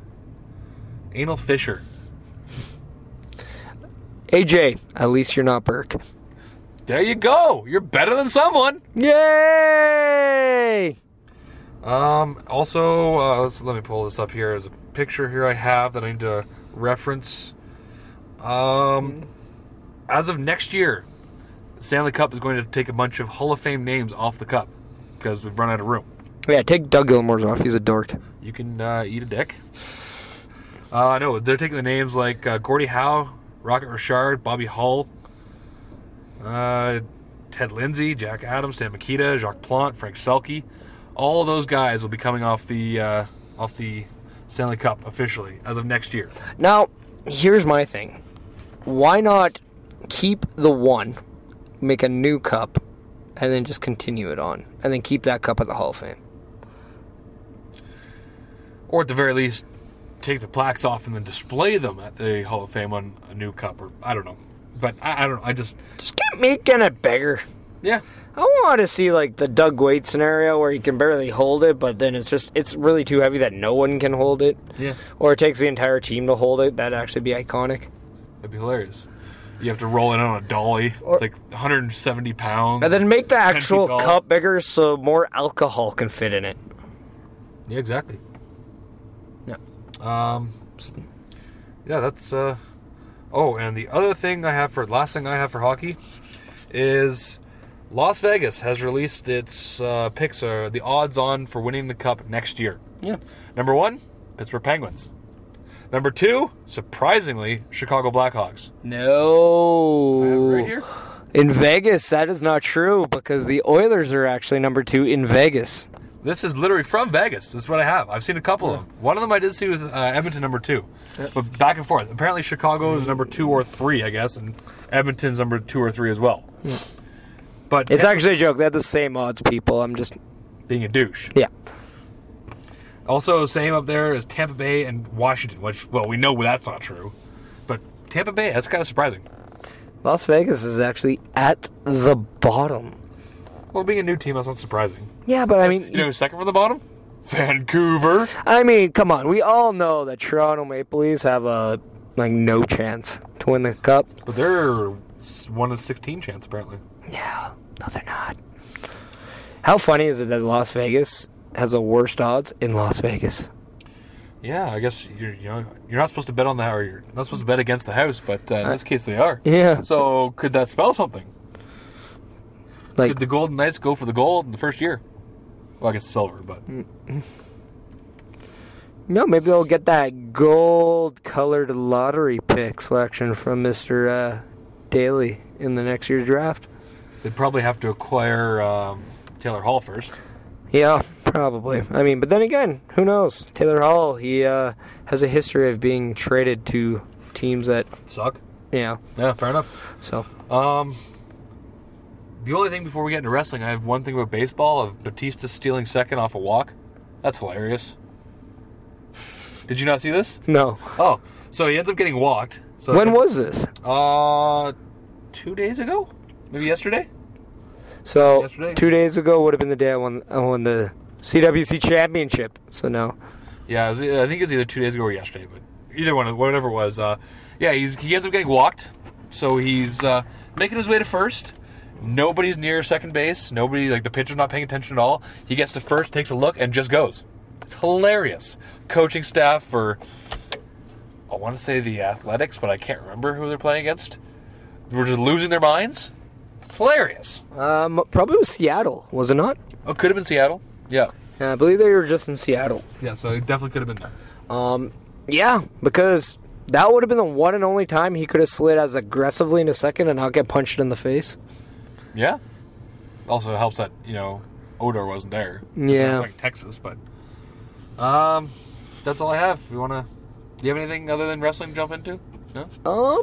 anal fisher. AJ, at least you're not Burke. There you go. You're better than someone. Yay! Also, let me pull this up here. There's a picture here I have that I need to reference. As of next year, the Stanley Cup is going to take a bunch of Hall of Fame names off the cup because we've run out of room. Yeah, take Doug Gilmour's off. He's a dork. You can eat a dick. No, they're taking the names like Gordie Howe, Rocket Richard, Bobby Hull, Ted Lindsay, Jack Adams, Stan Mikita, Jacques Plante, Frank Selke. All of those guys will be coming off the Stanley Cup officially as of next year. Now, here's my thing. Why not keep the one, make a new cup, and then just continue it on, and then keep that cup at the Hall of Fame? Or at the very least, take the plaques off and then display them at the Hall of Fame on a new cup, or I don't know. But I don't know. I just keep making it bigger. Yeah. I want to see like the Doug Waite scenario where he can barely hold it, but then it's really too heavy that no one can hold it. Yeah. Or it takes the entire team to hold it. That'd actually be iconic. That'd be hilarious. You have to roll it on a dolly. It's like 170 pounds. And then make the actual cup bigger so more alcohol can fit in it. Yeah, exactly. Yeah. Yeah, that's and the other thing last thing I have for hockey is Las Vegas has released its picks, the odds on for winning the cup next year. Yeah. Number 1, Pittsburgh Penguins. Number 2, surprisingly, Chicago Blackhawks. No. I have it right here. In Vegas, that is not true because the Oilers are actually number 2 in Vegas. This is literally from Vegas. This is what I have. I've seen a couple of them. One of them I did see with Edmonton number 2. But back and forth. Apparently Chicago is number 2 or 3, I guess, and Edmonton's number 2 or 3 as well. Yeah. But It's actually a joke. They have the same odds, people. I'm just... being a douche. Yeah. Also, same up there as Tampa Bay and Washington, which, well, we know that's not true. But Tampa Bay, that's kind of surprising. Las Vegas is actually at the bottom. Well, being a new team, that's not surprising. Yeah, but I mean... You know who's second from the bottom? Vancouver. I mean, come on. We all know that Toronto Maple Leafs have a, no chance to win the Cup. But they're 1 in 16 chance, apparently. Yeah. No, they're not. How funny is it that Las Vegas has the worst odds in Las Vegas? Yeah, I guess you're not supposed to bet on the or you're not supposed to bet against the house, but in this case they are. Yeah. So could that spell something? Like, Could the Golden Knights go for the gold in the first year? Well, I guess silver, but no, maybe they'll get that gold-colored lottery pick selection from Mr. Daly in the next year's draft. they'd probably have to acquire Taylor Hall first. Yeah, probably. I mean, but then again, who knows? Taylor Hall, he has a history of being traded to teams that, Suck. Yeah, fair enough. so. The only thing before we get into wrestling, I have one thing about baseball of Batista stealing second off a walk. That's hilarious. Did you not see this? No. Oh, so he ends up getting walked. So When was this? 2 days ago? Maybe yesterday? So, Yesterday? 2 days ago would have been the day I won the CWC championship. So, no. Yeah, I think it was either 2 days ago or yesterday, but either one, whatever it was. Yeah, he ends up getting walked. So he's making his way to first. Nobody's near second base. Nobody, the pitcher's not paying attention at all. He gets to first, takes a look, and just goes. It's hilarious. Coaching staff for, I want to say the Athletics, but I can't remember who they're playing against. We're just losing their minds. It's hilarious. Probably was Seattle, was it not? Oh, could have been Seattle. Yeah. I believe they were just in Seattle. Yeah, so it definitely could have been there. Yeah, because that would have been the one and only time he could have slid as aggressively in a second and not get punched in the face. Yeah. Also helps that, Odor wasn't there. It's Yeah. not like Texas, but that's all I have. Do you have anything other than wrestling to jump into? No?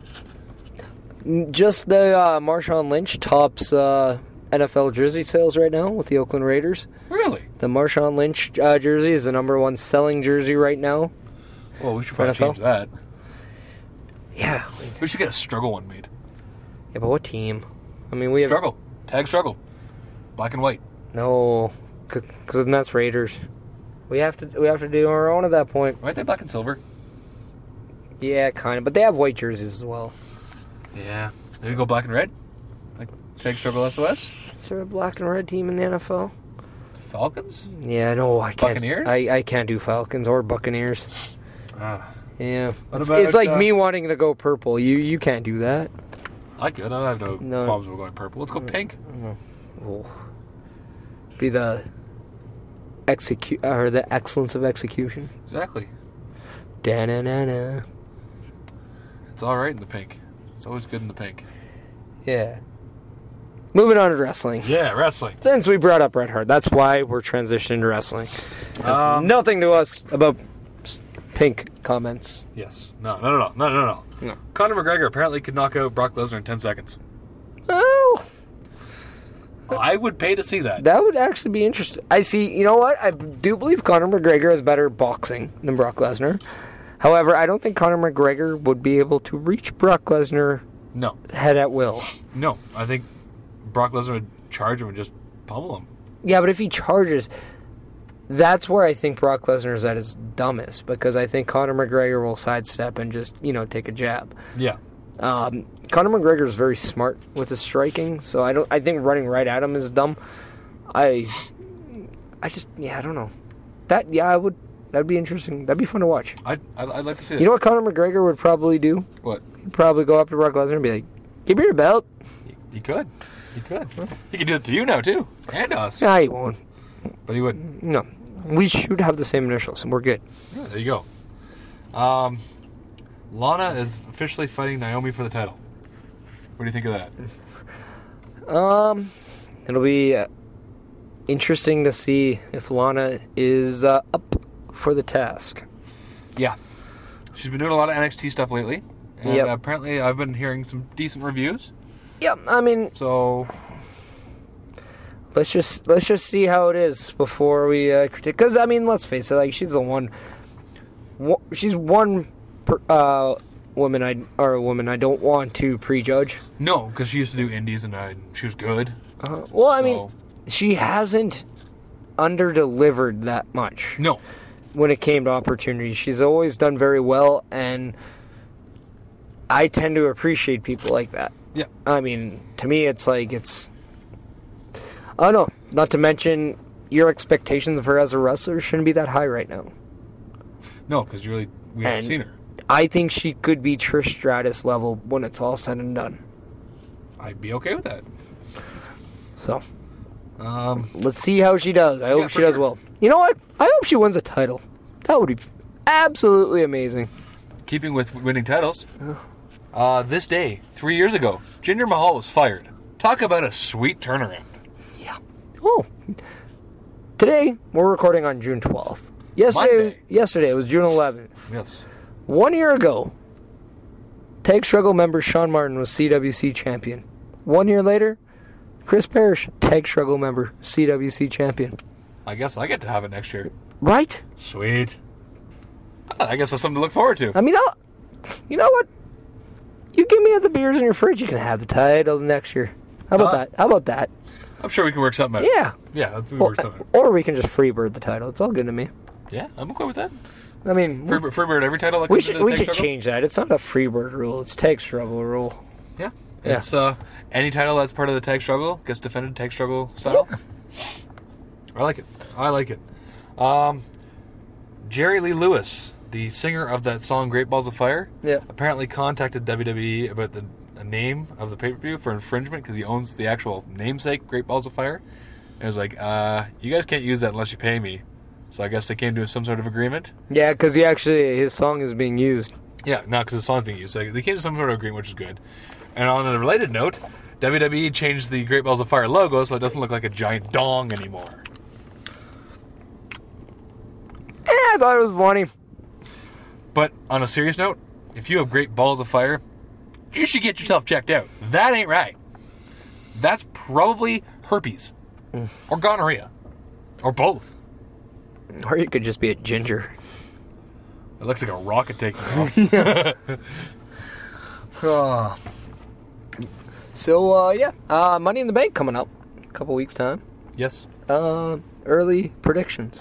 Just the Marshawn Lynch tops NFL jersey sales right now with the Oakland Raiders. Really? The Marshawn Lynch jersey is the number one selling jersey right now. Well, we should probably NFL? change that. Yeah. We should get a struggle one made. Yeah, but what team? I mean, we Struggle. Tag struggle. Black and white. No, because then that's Raiders. We have to do our own at that point. Aren't they black and silver? Yeah, kind of, but they have white jerseys as well. Yeah. Maybe go black and red? Like Tag struggle SOS? Is there a black and red team in the NFL? Falcons? Yeah, no, I can't. Buccaneers? I can't do Falcons or Buccaneers. Yeah, What it's about, like me wanting to go purple. You can't do that. I could. I have no No. problems with going purple. Let's go pink. Oh. Be the the excellence of execution. Exactly. Da-na-na-na. It's all right in the pink. It's always good in the pink. Yeah. Moving on to wrestling. Yeah, wrestling. Since we brought up Bret Hart, that's why we're transitioning to wrestling. Has nothing to us about pink comments. Yes. No. Conor McGregor apparently could knock out Brock Lesnar in 10 seconds. Well, I would pay to see that. that would actually be interesting. I see. You know what? I do believe Conor McGregor has better boxing than Brock Lesnar. However, I don't think Conor McGregor would be able to reach Brock Lesnar No. head at will. No. I think Brock Lesnar would charge him and just pummel him. Yeah, but if he charges, that's where I think Brock Lesnar is at his dumbest, because I think Conor McGregor will sidestep and just, take a jab. Yeah. Conor McGregor is very smart with his striking, so I think running right at him is dumb. I don't know. That'd be interesting. That'd be fun to watch. I'd like to see it. You know what Conor McGregor would probably do? What? He'd probably go up to Brock Lesnar and be like, "Give me your belt." He could. He could do it to you now, too. And us. Nah, he won't. But he wouldn't. No. We should have the same initials, and we're good. Yeah, there you go. Lana is officially fighting Naomi for the title. What do you think of that? It'll be interesting to see if Lana is up for the task. Yeah. She's been doing a lot of NXT stuff lately. And Yep. apparently I've been hearing some decent reviews. Yep, I mean, So, let's just see how it is before we critique. Because, I mean, let's face it, like, she's one woman I don't want to prejudge. no, because she used to do indies and she was good. Well, I mean, she hasn't under-delivered that much No. when it came to opportunities. She's always done very well, and I tend to appreciate people like that. Yeah. I mean, to me, it's I don't know. Not to mention, your expectations of her as a wrestler shouldn't be that high right now. No, because we haven't And seen her. I think she could be Trish Stratus level when it's all said and done. I'd be okay with that. So, let's see how she does. I hope she does well. You know what? I hope she wins a title. That would be absolutely amazing. Keeping with winning titles, this day, 3 years ago, Jinder Mahal was fired. Talk about a sweet turnaround. Yeah. Oh. Today, we're recording on June 12th. Monday. Yesterday, it was June 11th. Yes. 1 year ago, Tag Struggle member Shawn Martin was CWC champion. 1 year later, Chris Parrish, Tag Struggle member, CWC champion. I guess I get to have it next year. Right? Sweet. I guess that's something to look forward to. I mean, you know what? You give me the beers in your fridge, you can have the title next year. How about that? How about that? I'm sure we can work something out. Yeah. Yeah, we can work something out. Or we can just freebird the title. It's all good to me. Yeah, I'm okay with that. I mean, Freebird every title. That we comes into should Tag Struggle? change that. It's not a freebird rule. It's Tag Struggle rule. Yeah. Yeah. It's any title that's part of the Tag Struggle gets defended Tag Struggle style. Yeah. I like it. Jerry Lee Lewis, the singer of that song Great Balls of Fire, Yeah. apparently contacted WWE about the name of the pay-per-view for infringement because he owns the actual namesake Great Balls of Fire. And it was like, you guys can't use that unless you pay me. So I guess they came to some sort of agreement. Yeah, because his song is being used. Yeah, no, because the song's being used. So they came to some sort of agreement, which is good. And on a related note, WWE changed the Great Balls of Fire logo so it doesn't look like a giant dong anymore. I thought it was funny. But on a serious note, if you have great balls of fire, you should get yourself checked out. That ain't right. That's probably herpes. Or gonorrhea. Or both. Or you could just be a ginger. It looks like a rocket taking off. So, Money in the Bank coming up. A couple weeks' time. Yes. Early predictions.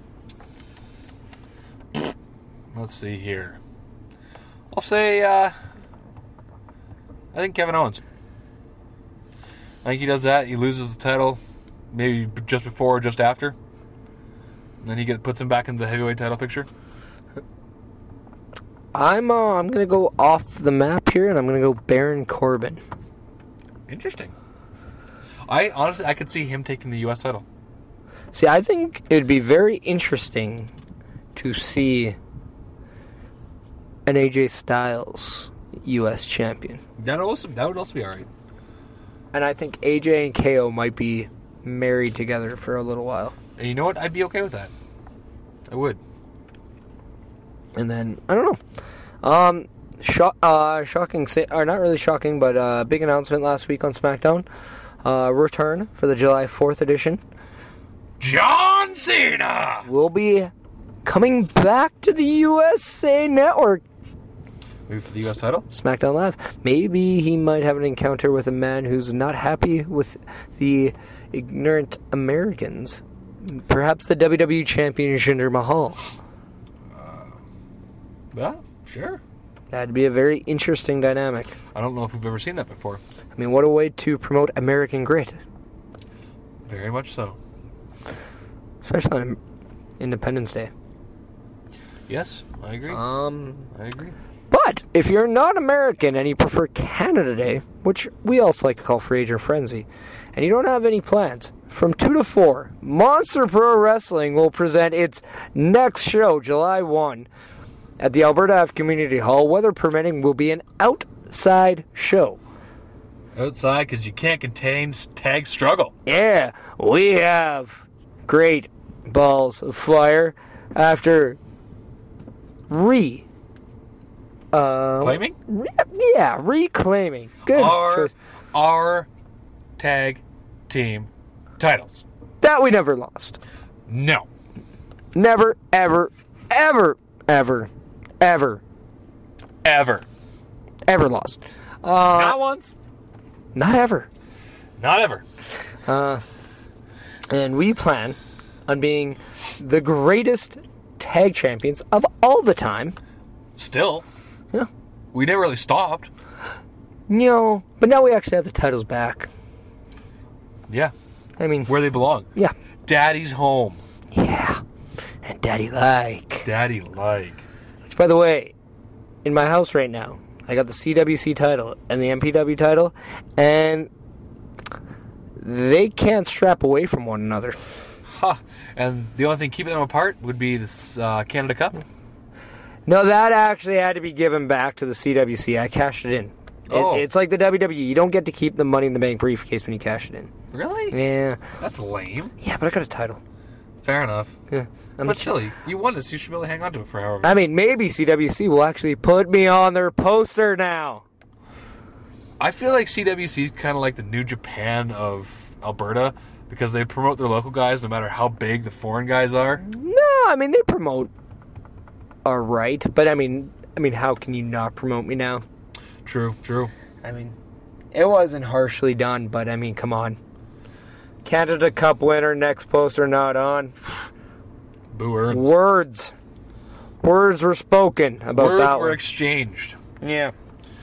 Let's see here. I'll say, I think Kevin Owens. I think he does that. He loses the title maybe just before or just after. And then he puts him back into the heavyweight title picture. I'm gonna go off the map here, and I'm gonna go Baron Corbin. Interesting. I could see him taking the U.S. title. See, I think it'd be very interesting to see an AJ Styles U.S. champion. That would also be alright. And I think AJ and KO might be married together for a little while. And you know what? I'd be okay with that. I would. And then, I don't know. Shocking, or not really shocking, but big announcement last week on SmackDown. Return for the July 4th edition. John Cena! Will be coming back to the USA Network. Maybe for the U.S. title? SmackDown Live. Maybe he might have an encounter with a man who's not happy with the ignorant Americans. Perhaps the WWE champion Jinder Mahal. Well, sure. That'd be a very interesting dynamic. I don't know if we've ever seen that before. I mean, what a way to promote American grit. Very much so. Especially on Independence Day. Yes, I agree. I agree. But if you're not American and you prefer Canada Day, which we also like to call Free Agent Frenzy, and you don't have any plans, from 2 to 4, Monster Pro Wrestling will present its next show, July 1, at the Alberta Ave Community Hall. Weather permitting, will be an outside show. Outside because you can't contain tag struggle. Yeah, we have great balls of fire after Claiming? reclaiming. Good choice. Our tag team titles. That we never lost. No. Never, ever, ever, ever, ever, Ever. ever lost. Not once. Not ever. Not ever. And we plan on being the greatest tag champions of all the time. Still. Yeah. We never really stopped. No, but now we actually have the titles back. Yeah. I mean, Where they belong. yeah. Daddy's home. Yeah. And Daddy like. Daddy like. Which, by the way, in my house right now, I got the CWC title and the MPW title, and they can't strap away from one another. Huh. And the only thing keeping them apart would be this Canada Cup. No, that actually had to be given back to the CWC. I cashed it in. Oh. It's like the WWE. You don't get to keep the Money in the Bank briefcase when you cash it in. Really? Yeah. That's lame. Yeah, but I got a title. Fair enough. Yeah. But silly. You won this. You should be able to hang on to it for however. I mean, maybe CWC will actually put me on their poster now. I feel like CWC is kind of like the New Japan of Alberta because they promote their local guys no matter how big the foreign guys are. No, I mean, they promote all right. But, I mean, how can you not promote me now? True. I mean, it wasn't harshly done, but, I mean, come on. Canada Cup winner, next poster not on. Boo earns. Words were spoken about Words that were one. exchanged. Yeah.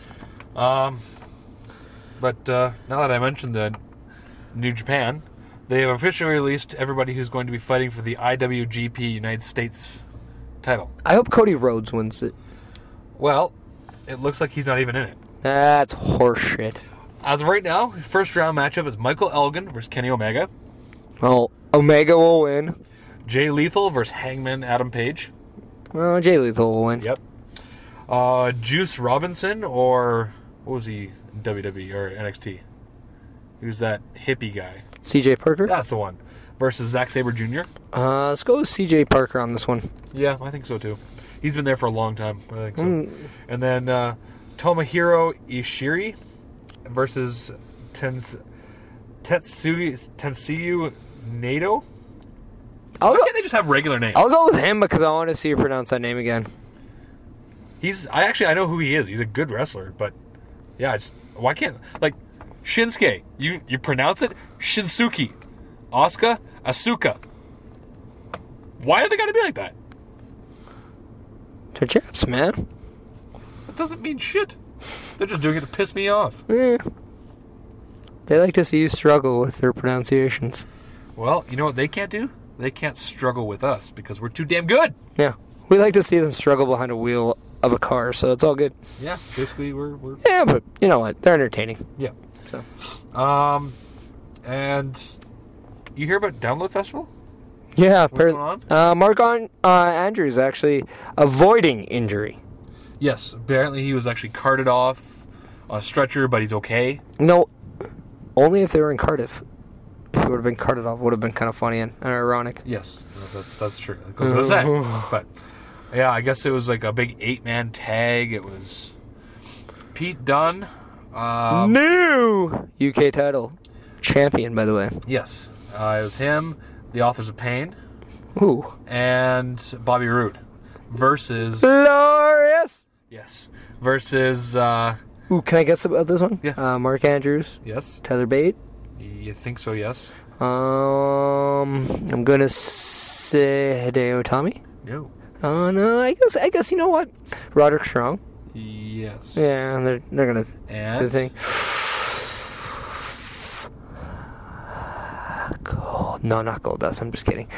But now that I mentioned the New Japan, they have officially released everybody who's going to be fighting for the IWGP United States title. I hope Cody Rhodes wins it. Well, it looks like he's not even in it. That's horseshit. As of right now, first round matchup is Michael Elgin versus Kenny Omega. Well, Omega will win. Jay Lethal versus Hangman Adam Page. Well, Jay Lethal will win. Yep. Juice Robinson, or what was he in WWE or NXT? He was that hippie guy. CJ Parker? That's the one. Versus Zack Sabre Jr. Let's go with CJ Parker on this one. Yeah, I think so too. He's been there for a long time. I think so. And then Tomohiro Ishii versus Tetsuya Naito. Why can't they just have regular names? I'll go with him because I want to see you pronounce that name again. I know who he is. He's a good wrestler, but yeah, why can't Shinsuke? You pronounce it Shinsuke, Asuka. Why are they gotta be like that? They're chaps, man. That doesn't mean shit. They're just doing it to piss me off. Yeah. They like to see you struggle with their pronunciations. Well, you know what they can't do? They can't struggle with us because we're too damn good. Yeah. We like to see them struggle behind a wheel of a car, so it's all good. Yeah, basically we're Yeah, but you know what? They're entertaining. yeah. So. And you hear about Download Festival? Yeah. What's going on? Mark Andrews actually avoiding injury. Yes, apparently he was actually carted off on a stretcher, but he's okay. No, only if they were in Cardiff. If he would have been carted off, would have been kind of funny and ironic. Yes, that's true. That goes without saying. But yeah, I guess it was like a big 8-man tag. It was Pete Dunne. New UK title champion, by the way. Yes, it was him, the Authors of Pain, Ooh, and Bobby Roode versus glorious. yes versus Ooh, can I guess about this one? Yeah. Mark Andrews, yes. Tyler Bate. You think so? Yes. I'm gonna say Hideo Itami. No. Oh no, I guess you know what? Roderick Strong. Yes. Yeah, they're gonna do the And thing. Gold. No, not Goldust. I'm just kidding.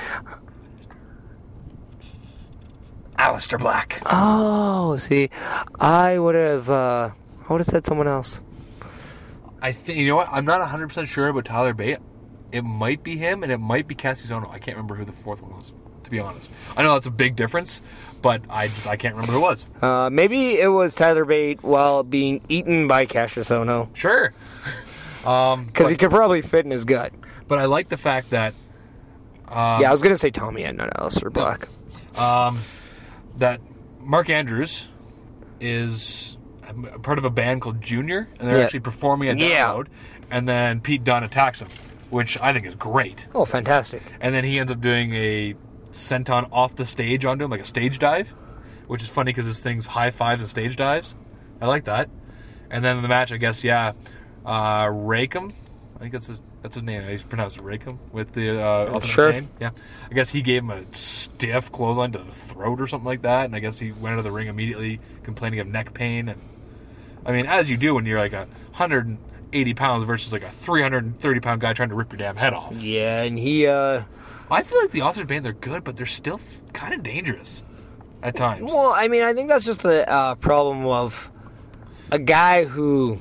Aleister Black. Oh, see, I would have said someone else. I think you know what? I'm not 100% sure about Tyler Bate. it might be him, and it might be Cassius Ohno. I can't remember who the fourth one was, to be honest. I know that's a big difference, but I can't remember who it was. Maybe it was Tyler Bate while being eaten by Cassius Ohno. Sure. Because he could probably fit in his gut. But I like the fact that... yeah, I was going to say Tommy and not Alistair Black. That Mark Andrews is part of a band called Junior, and they're actually performing at Download, and then Pete Dunne attacks him, which I think is great. Oh, fantastic. And then he ends up doing a senton off the stage onto him, like a stage dive, which is funny because his thing's high fives and stage dives. I like that. And then in the match, I guess, Rakem, I think that's his name. He's pronounced it Rakem with the Ultimate sure. Pain. Yeah. I guess he gave him a stiff clothesline to the throat or something like that, and I guess he went out of the ring immediately complaining of neck pain. And I mean, as you do when you're like 180 pounds versus like a 330-pound guy trying to rip your damn head off. Yeah, and he... I feel like the Ultimate Pain, they're good, but they're still kind of dangerous at times. Well, I mean, I think that's just the problem of a guy who,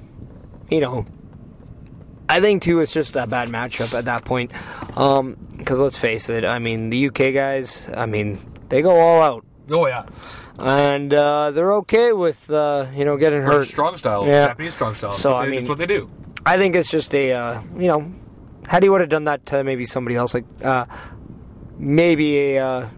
I think, too, it's just a bad matchup at that point. Because let's face it, I mean, the UK guys, I mean, they go all out. Oh, yeah. And they're okay with, getting hurt. Strong style, yeah. Japanese strong style. So, That's what they do. I think it's just a, had he would have done that to maybe somebody else, like, maybe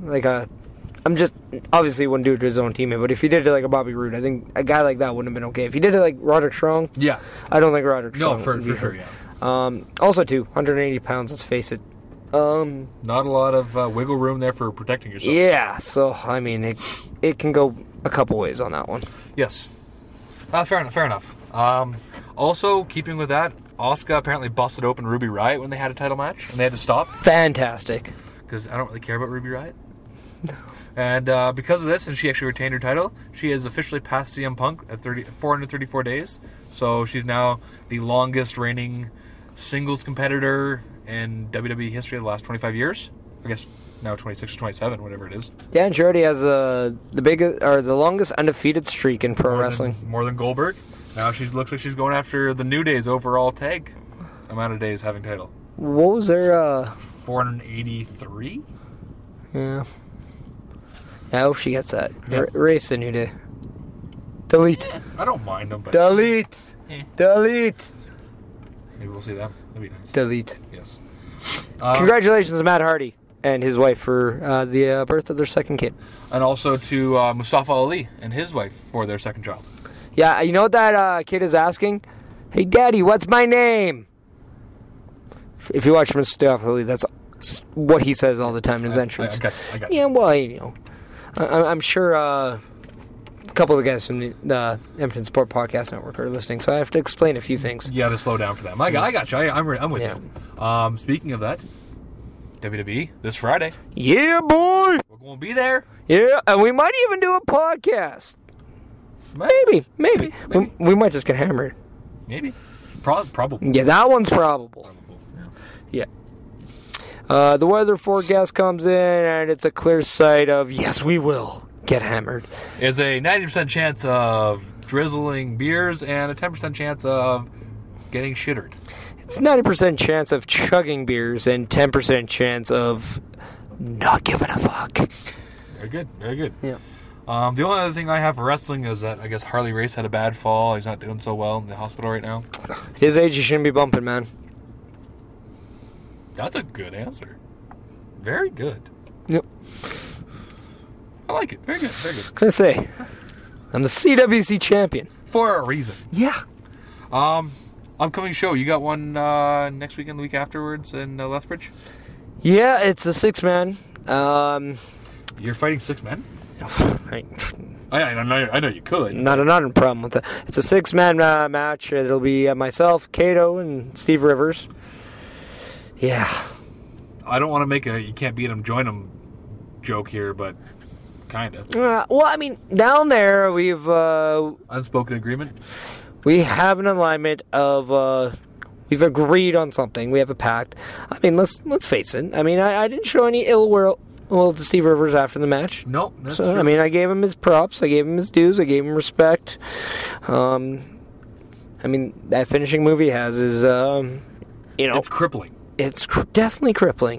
I'm just, obviously wouldn't do it to his own teammate, but if he did it like a Bobby Roode, I think a guy like that wouldn't have been okay. If he did it like Roderick Strong, yeah, I don't think Roderick Strong. No, for sure, yeah. Also, too, 180 pounds, let's face it. Not a lot of wiggle room there for protecting yourself. Yeah, so, I mean, it can go a couple ways on that one. Yes. Fair enough. Also, keeping with that, Asuka apparently busted open Ruby Riott when they had a title match, and they had to stop. Fantastic. Because I don't really care about Ruby Riott. No. And because of this, and she actually retained her title, she has officially passed CM Punk at 434 days. So she's now the longest reigning singles competitor in WWE history of the last 25 years. I guess now 26 or 27, whatever it is. Yeah, and she already has the longest undefeated streak in pro wrestling. More than Goldberg. Now she looks like she's going after the New Day's overall tag amount of days having title. What was their 483? Yeah. I hope she gets that. Yeah. Race the New Day. Delete. I don't mind them, but Delete. Delete. Maybe we'll see that. That'd be nice. Delete. Yes. Congratulations to Matt Hardy and his wife for the birth of their second kid. And also to Mustafa Ali and his wife for their second child. Yeah, you know what that kid is asking? Hey, Daddy, what's my name? If you watch Mustafa Ali, that's what he says all the time in his entrance. I got yeah, well, I'm sure a couple of the guys from the Empton Sport Podcast Network are listening, so I have to explain a few things. You got to slow down for them. I got you. I'm with you. Speaking of that, WWE this Friday. Yeah, boy. We're going to be there. Yeah, and we might even do a podcast. Maybe. We might just get hammered. Maybe. Probably. Yeah, that one's probable. Yeah. The weather forecast comes in, and it's a clear sight of, yes, we will get hammered. It's a 90% chance of drizzling beers and a 10% chance of getting shittered. It's 90% chance of chugging beers and 10% chance of not giving a fuck. Very good. Yeah. The only other thing I have for wrestling is that I guess Harley Race had a bad fall. He's not doing so well in the hospital right now. His age, he shouldn't be bumping, man. That's a good answer. Very good. Yep. I like it. Very good. I was going to say, I'm the CWC champion. For a reason. Yeah. Upcoming show. You got one next weekend, the week afterwards in Lethbridge? Yeah, it's a 6-man. You're fighting 6 men? I know you could. Not a problem with that. It's a 6-man match. It'll be myself, Kato, and Steve Rivers. Yeah. I don't want to make a you can't beat him, join him joke here, but kind of. Well, I mean, down there we've unspoken agreement. We have an alignment of we've agreed on something. We have a pact. I mean, let's face it. I mean, I didn't show any ill will to Steve Rivers after the match. No, that's true. I mean, I gave him his props. I gave him his dues. I gave him respect. I mean, that finishing move he has is, It's crippling. it's definitely crippling.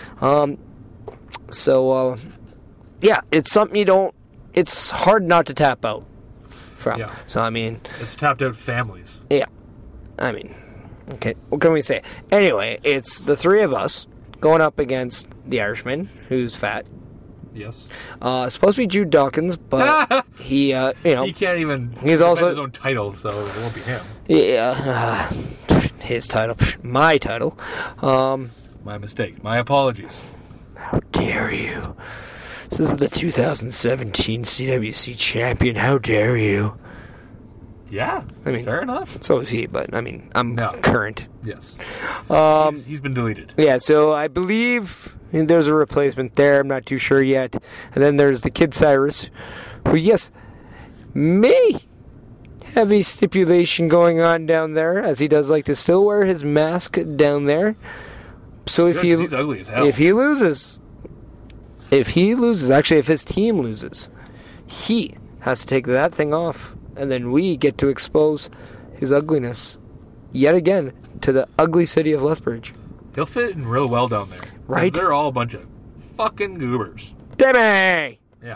So yeah, it's something you don't. It's hard not to tap out from. Yeah. So I mean, It's tapped out families. yeah. I mean, okay. What can we say? Anyway, it's the three of us going up against the Irishman, who's fat. Yes. Supposed to be Jude Dawkins, but he, He can't even He's defend also- his own title, so it won't be him. yeah, his title, my title. My mistake. My apologies. How dare you? This is the 2017 CWC champion. How dare you? Yeah. I mean- fair enough. So is he, but I mean, I'm No. current. Yes. Um, He's been deleted. Yeah, so I believe there's a replacement there. I'm not too sure yet. And then there's the Kid Cyrus, who, yes, may have a stipulation going on down there, as he does like to still wear his mask down there. So if Good, 'cause he's ugly as hell. if he loses, actually, if his team loses, he has to take that thing off, and then we get to expose his ugliness yet again to the ugly city of Lethbridge. He'll fit in real well down there. 'Cause Right? They're all a bunch of fucking goobers. Demi! Yeah.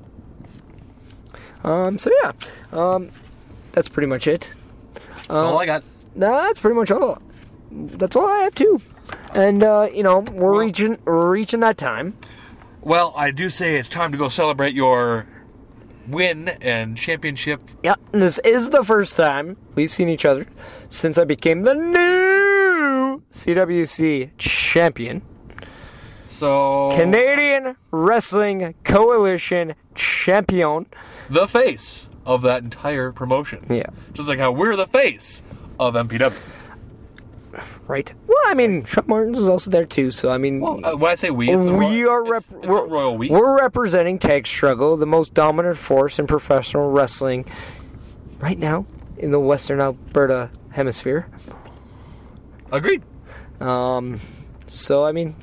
So yeah, that's pretty much it. That's all I got. That's pretty much all. That's all I have too. And we're reaching that time. Well, I do say it's time to go celebrate your win and championship. Yeah, and this is the first time we've seen each other since I became the new CWC champion. So Canadian Wrestling Coalition champion. the face of that entire promotion. Yeah. Just like how we're the face of MPW. Right. Well, I mean, Sean Martins is also there too, so I mean... Well, when I say we, it's the it's the royal we. We're representing Tag Struggle, the most dominant force in professional wrestling right now in the Western Alberta hemisphere. Agreed. So I mean,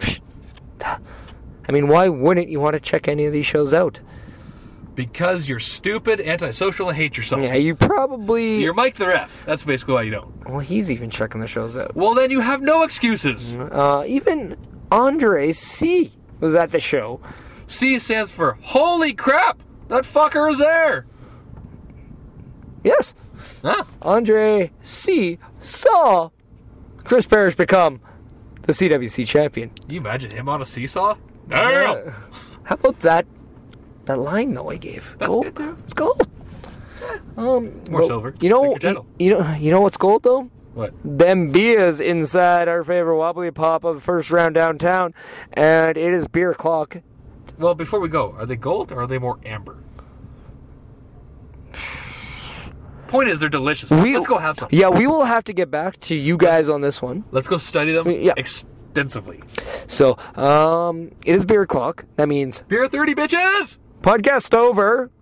why wouldn't you want to check any of these shows out? Because you're stupid, antisocial, and hate yourself. Yeah, you probably. You're Mike the Ref. That's basically why you don't. Well, he's even checking the shows out. Well, then you have no excuses. Even Andre C was at the show. C stands for holy crap! That fucker is there! Yes, Huh? Andre C saw Chris Parrish become the CWC champion. Can you imagine him on a seesaw? Damn! How about that line though I gave? That's gold. good, too. It's gold. More but silver. You know, Bigger channel. you know what's gold though? What? Them beers inside our favorite wobbly pop of the first round downtown, and it is beer o'clock. Well, before we go, are they gold or are they more amber? Point is, they're delicious. Let's go have some. Yeah, we will have to get back to you guys on this one. Let's go study them Yeah. extensively. So, it is beer o'clock. That means Beer 30, bitches! podcast over.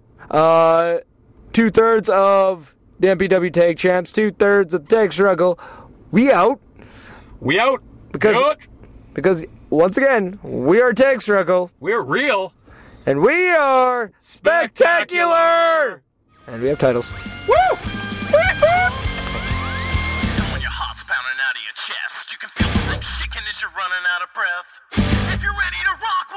2/3 of the MPW Tag Champs, 2/3 of the Tag Struggle. We out We out! Because- George, because once again we are Tag Struggle we're real. and we are spectacular. And we have titles. Woo! When your heart's pounding out of your chest, you can feel the rope shaking as you're running out of breath. If you're ready to rock,